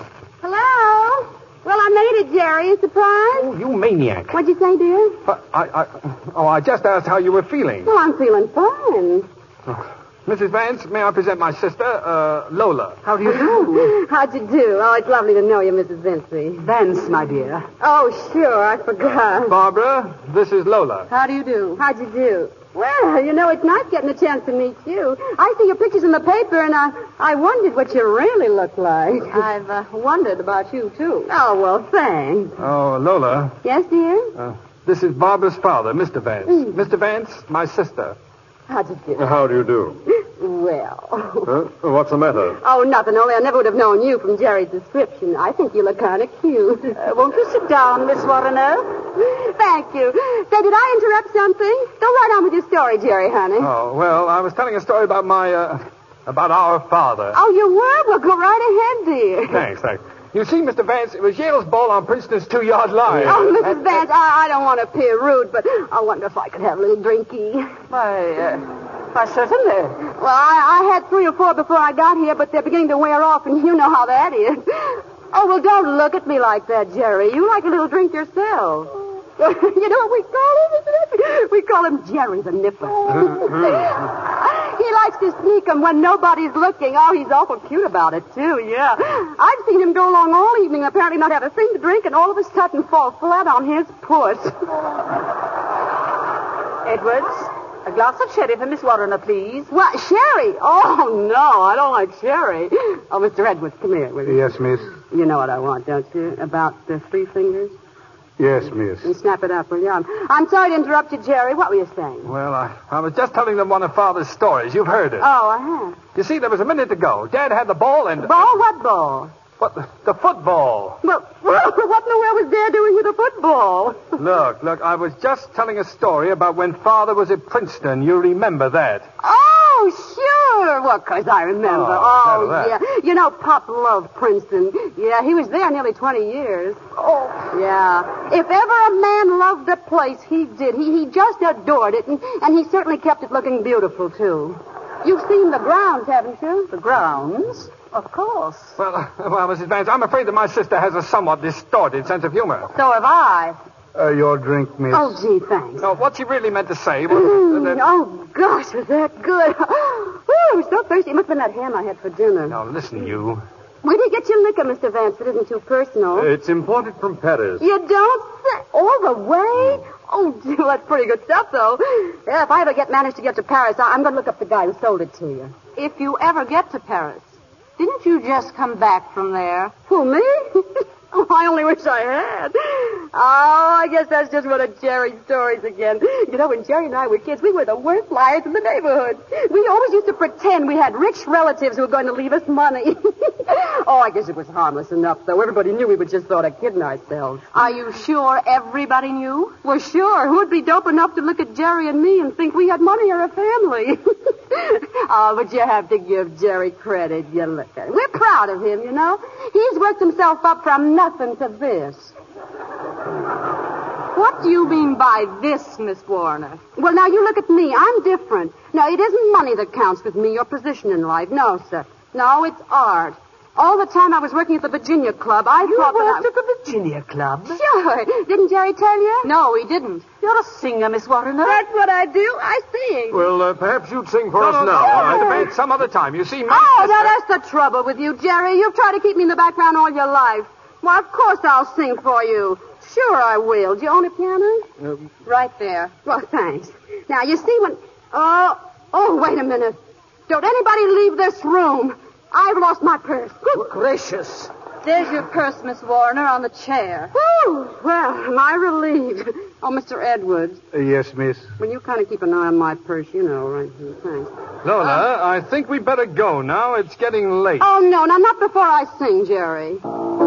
Hello? Well, I made it, Jerry. A surprise? Oh, you maniac. What'd you say, dear? Uh, I, I, oh, I just asked how you were feeling. Well, I'm feeling fine. Oh. Missus Vance, may I present my sister, uh, Lola. How do you do? How'd you do? Oh, it's lovely to know you, Missus Vinci. Vance, my dear. Oh, sure, I forgot. Barbara, this is Lola. How do you do? How'd you do? Well, you know, it's nice getting a chance to meet you. I see your pictures in the paper, and I, I wondered what you really look like. I've uh, wondered about you, too. Oh, well, thanks. Oh, Lola. Yes, dear? Uh, this is Barbara's father, Mister Vance. Mm. Mister Vance, my sister. How'd you do? How do you do? Well. Huh? What's the matter? Oh, nothing. Only I never would have known you from Jerry's description. I think you look kind of cute. Uh, won't you sit down, Miss Warner? Thank you. Say, did I interrupt something? Go right on with your story, Jerry, honey. Oh, well, I was telling a story about my, uh, about our father. Oh, you were? Well, go right ahead, dear. Thanks, thanks. You see, Mister Vance, it was Yale's ball on Princeton's two-yard line. Oh, Missus Vance, I, I don't want to appear rude, but I wonder if I could have a little drinky. Why, uh, why, certainly. Well, I, I had three or four before I got here, but they're beginning to wear off, and you know how that is. Oh, well, don't look at me like that, Jerry. You like a little drink yourself. You know what we call him? We call him Jerry the Nipper. He likes to sneak 'em when nobody's looking. Oh, he's awful cute about it, too, yeah. I've seen him go along all evening, apparently not have a thing to drink, and all of a sudden fall flat on his puss. Edwards, a glass of sherry for Miss Warner, please. What, sherry? Oh, no, I don't like sherry. Oh, Mister Edwards, come here, will you? Yes, miss. You know what I want, don't you? About the three fingers? Yes, miss. And snap it up, will you? I'm, I'm sorry to interrupt you, Jerry. What were you saying? Well, I, I was just telling them one of Father's stories. You've heard it. Oh, I have. You see, there was a minute to go. Dad had the ball and... Ball? What ball? What? The, the football. Well, what in the world was Dad doing with a football? Look, look, I was just telling a story about when Father was at Princeton. You remember that? Oh, sure. Well, of course I remember. Oh, oh yeah. You know, Pop loved Princeton. Yeah, he was there nearly twenty years. Oh. Yeah. If ever a man loved a place, he did. He, he just adored it, and, and he certainly kept it looking beautiful, too. You've seen the grounds, haven't you? The grounds? Of course. Well, well, Missus Vance, I'm afraid that my sister has a somewhat distorted sense of humor. So have I. Uh, your drink, miss. Oh, gee, thanks. No, what she really meant to say was... Mm, that... Oh, gosh, was that good. Ooh, I'm so thirsty. It must have been that ham I had for dinner. Now, listen, you. Where do you get your liquor, Mister Vance? It isn't too personal. It's imported from Paris. You don't say... All the way? Oh, gee, well, that's pretty good stuff, though. Yeah, if I ever get managed to get to Paris, I- I'm going to look up the guy who sold it to you. If you ever get to Paris, didn't you just come back from there? Who, me? Oh, I only wish I had. Oh, I guess that's just one of Jerry's stories again. You know, when Jerry and I were kids, we were the worst liars in the neighborhood. We always used to pretend we had rich relatives who were going to leave us money. Oh, I guess it was harmless enough, though. Everybody knew we were just thought of kidding ourselves. Are you sure everybody knew? Well, sure. Who'd be dope enough to look at Jerry and me and think we had money or a family? Oh, but you have to give Jerry credit. You look at him. We're proud of him, you know. He's worked himself up from nothing to this. What do you mean by this, Miss Warner? Well, now, you look at me. I'm different. Now, it isn't money that counts with me, your position in life. No, sir. No, it's art. All the time I was working at the Virginia Club, I You thought worked that at the Virginia Club? I... Sure. Didn't Jerry tell you? No, he didn't. You're a singer, Miss Warner. That's what I do. I sing. Well, uh, perhaps you'd sing for No, us no, no, now. all right, debate some other time. You see, my Oh, sister... now that's the trouble with you, Jerry. You've tried to keep me in the background all your life. Well, of course I'll sing for you. Sure I will. Do you own a piano? Um, Right there. Well, thanks. Now, you see when... Oh, oh, wait a minute. Don't anybody leave this room. I've lost my purse. Good gracious. There's your purse, Miss Warner, on the chair. Whew. Well, am I relieved? Oh, Mister Edwards, Uh, yes, miss. will you kind of keep an eye on my purse, you know, right? Thanks. Lola, I think we'd better go now. It's getting late. Oh, no, now, not before I sing, Jerry.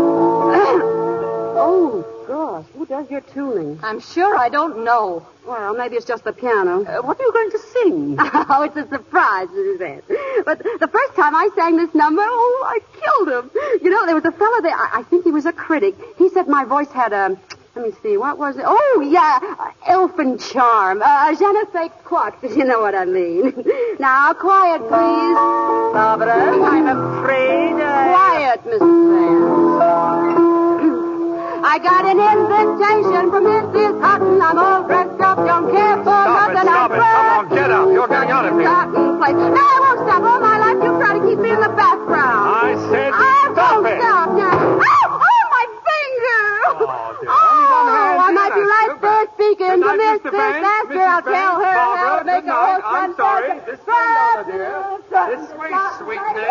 Oh, gosh, who does your tuning? I'm sure I don't know. Well, maybe it's just the piano. Uh, what are you going to sing? Oh, it's a surprise, isn't it? But the first time I sang this number, oh, I killed him. You know, there was a fellow there, I, I think he was a critic. He said my voice had a, let me see, what was it? Oh, yeah, uh, elfin charm. Uh, je ne sais quoi, if you know what I mean. Now, quiet, please. Barbara, I'm afraid I... Quiet, Missus Vance. I got an invitation from Missus Hutton. I'm all dressed up, don't care for Stop it, nothing. stop it. Come on, get out. You're getting out of here. Hutton place. No, I won't stop. All my life you try to keep me in the background. I said I stop won't it. stop now. Oh, oh, my finger. Oh, dear. Oh, I might be right there speaking Good to night, Missus Mister Vance. Astor. Missus I'll tell her Vance, how to Barbara, make good a night. horse I'm run sorry. faster. This way, Lola, dear. This way, sweetness.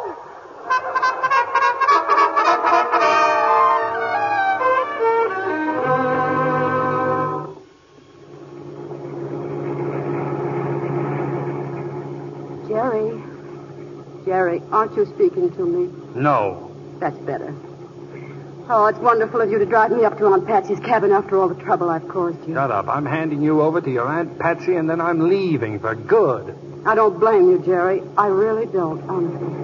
Jerry. Jerry, aren't you speaking to me? No. That's better. Oh, it's wonderful of you to drive me up to Aunt Patsy's cabin after all the trouble I've caused you. Shut up. I'm handing you over to your Aunt Patsy, and then I'm leaving for good. I don't blame you, Jerry. I really don't, honestly.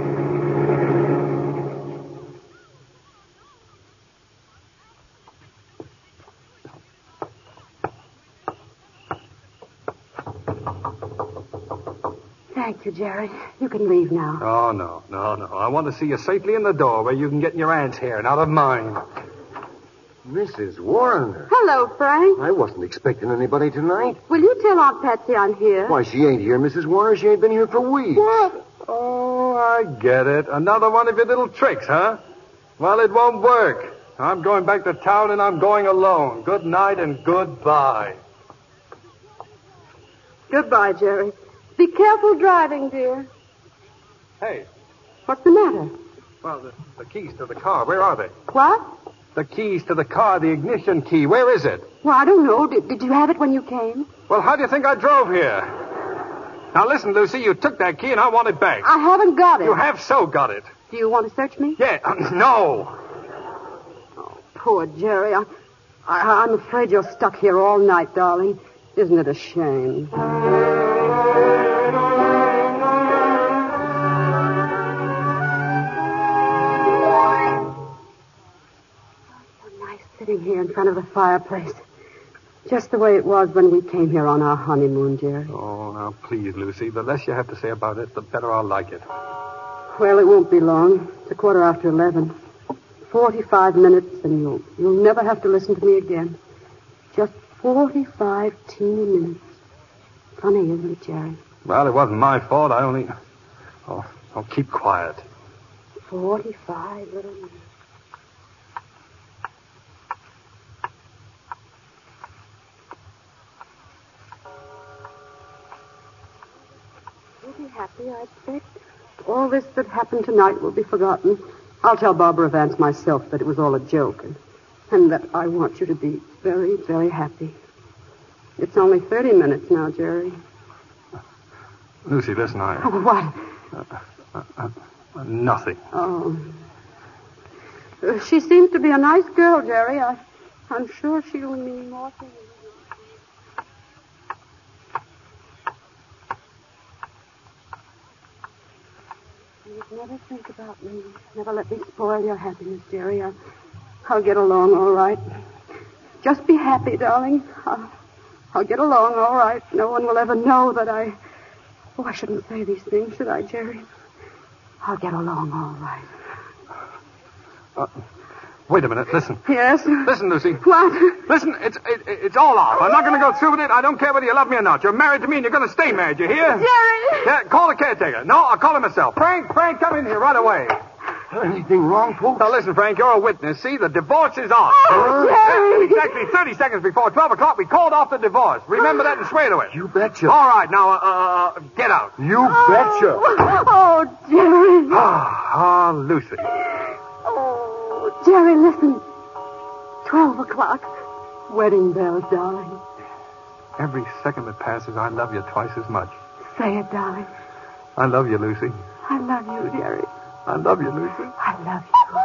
Thank you, Jerry. You can leave now. Oh, no, no, no. I want to see you safely in the door where you can get in your aunt's hair and out of mine. Missus Warner. Hello, Frank. I wasn't expecting anybody tonight. Will you tell Aunt Patsy I'm here? Why, she ain't here, Missus Warner. She ain't been here for weeks. What? Oh, I get it. Another one of your little tricks, huh? Well, it won't work. I'm going back to town, and I'm going alone. Good night and goodbye. Goodbye, Jerry. Be careful driving, dear. Hey. What's the matter? Well, the, the keys to the car, where are they? What? The keys to the car, the ignition key, where is it? Well, I don't know. Did, did you have it when you came? Well, how do you think I drove here? Now, listen, Lucy, you took that key, and I want it back. I haven't got it. You have so got it. Do you want to search me? Yeah, uh, no. Oh, poor Jerry. I, I, I'm afraid you're stuck here all night, darling. Isn't it a shame? Sitting here in front of the fireplace. Just the way it was when we came here on our honeymoon, Jerry. Oh, now, please, Lucy, the less you have to say about it, the better I'll like it. Well, it won't be long. It's a quarter after eleven. Forty-five minutes, and you'll you'll never have to listen to me again. Just forty-five teeny minutes. Funny, isn't it, Jerry? Well, it wasn't my fault. I only... Oh, oh keep quiet. Forty-five little minutes. You'll be happy, I expect. All this that happened tonight will be forgotten. I'll tell Barbara Vance myself that it was all a joke, and, and that I want you to be very, very happy. It's only thirty minutes now, Jerry. Lucy, listen, I... Oh, what? Uh, uh, uh, uh, nothing. Oh. Uh, she seems to be a nice girl, Jerry. I, I'm sure she'll mean more to you. You'd never think about me. Never let me spoil your happiness, Jerry. I'll, I'll get along all right. Just be happy, darling. I'll, I'll get along all right. No one will ever know that I... Oh, I shouldn't say these things, should I, Jerry? I'll get along all right. Uh, wait a minute. Listen. Yes? Listen, Lucy. What? Listen, it's it, it's all off. I'm not going to go through with it. I don't care whether you love me or not. You're married to me, and you're going to stay married. You hear? Jerry! Yeah, call the caretaker. No, I'll call him myself. Frank, Frank, come in here right away. Anything wrong, folks? Now, listen, Frank, you're a witness. See, the divorce is on. Oh, Jerry! Exactly thirty seconds before twelve o'clock, we called off the divorce. Remember that and swear to it. You betcha. All right, now, uh, uh, get out. You betcha. Oh, Jerry. Ah, ah, Lucy. Oh, Jerry, listen. Twelve o'clock. Wedding bells, darling. Every second that passes, I love you twice as much. Say it, darling. I love you, Lucy. I love you, Jerry. I love you, Lucy. I love you.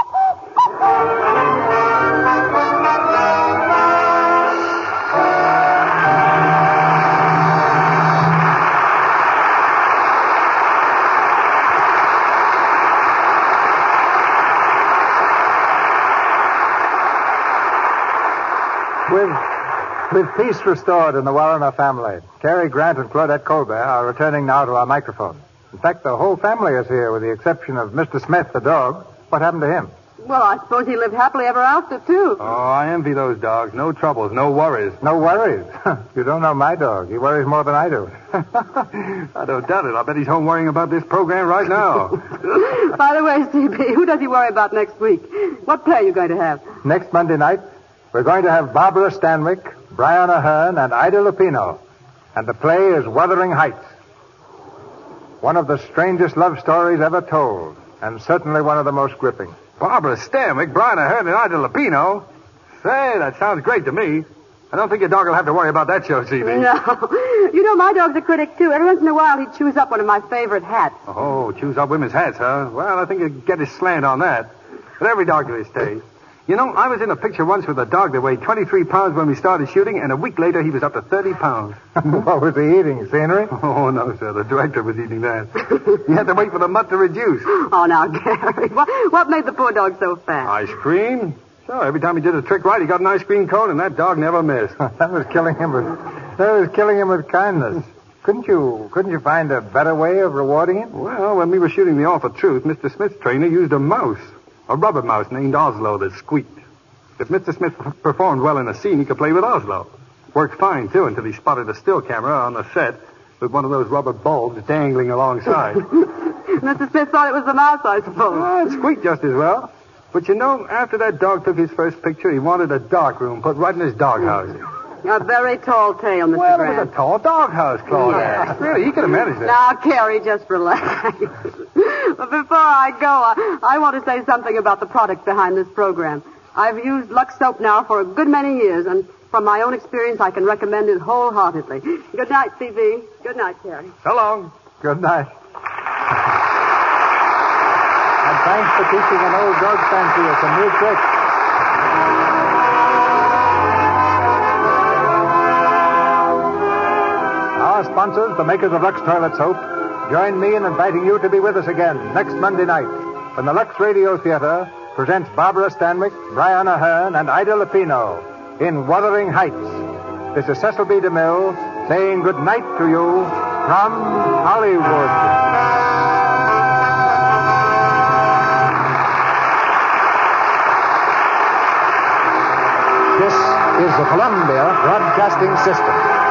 With, with peace restored in the Warrener family, Cary Grant and Claudette Colbert are returning now to our microphone. In fact, the whole family is here with the exception of Mister Smith, the dog. What happened to him? Well, I suppose he lived happily ever after, too. Oh, I envy those dogs. No troubles, no worries. No worries. You don't know my dog. He worries more than I do. I don't doubt it. I bet he's home worrying about this program right now. By the way, C B, who does he worry about next week? What play are you going to have? Next Monday night, we're going to have Barbara Stanwyck, Brian Ahern, and Ida Lupino. And the play is Wuthering Heights. One of the strangest love stories ever told, and certainly one of the most gripping. Barbara Stanwyck, Brian Ahern, and Ida Lupino? Say, that sounds great to me. I don't think your dog will have to worry about that show, C B. No. You know, my dog's a critic, too. Every once in a while, he'd choose up one of my favorite hats. Oh, choose up women's hats, huh? Well, I think you'd get his slant on that. But every dog to his taste. You know, I was in a picture once with a dog that weighed twenty-three pounds when we started shooting, and a week later he was up to thirty pounds. What was he eating, scenery? Oh, no, sir. The director was eating that. He had to wait for the mutt to reduce. Oh, now, Gary, what, what made the poor dog so fat? Ice cream? So every time he did a trick right, he got an ice cream cone, and that dog never missed. That was killing him with, that was killing him with kindness. Couldn't you, couldn't you find a better way of rewarding him? Well, when we were shooting The Awful Truth, Mister Smith's trainer used a mouse. A rubber mouse named Oslo that squeaked. If Mister Smith performed well in a scene, he could play with Oslo. Worked fine, too, until he spotted a still camera on the set with one of those rubber bulbs dangling alongside. Mister Smith thought it was the mouse, I suppose. Well, it squeaked just as well. But you know, after that dog took his first picture, he wanted a dark room put right in his doghouse. A very tall tale, Mister Well, Grant. it was a tall doghouse, Claude. Yeah. Really, he could have managed it. Now, Carrie, just relax. But before I go, I, I want to say something about the product behind this program. I've used Lux soap now for a good many years, and from my own experience, I can recommend it wholeheartedly. Good night, C B. Good night, Carrie. So long. Good night. And thanks for teaching an old dog fancier some new tricks. Our sponsors, the makers of Lux Toilet Soap, join me in inviting you to be with us again next Monday night when the Lux Radio Theater presents Barbara Stanwyck, Brian Ahern, and Ida Lupino in Wuthering Heights. This is Cecil B. DeMille saying good night to you from Hollywood. the Columbia Broadcasting System.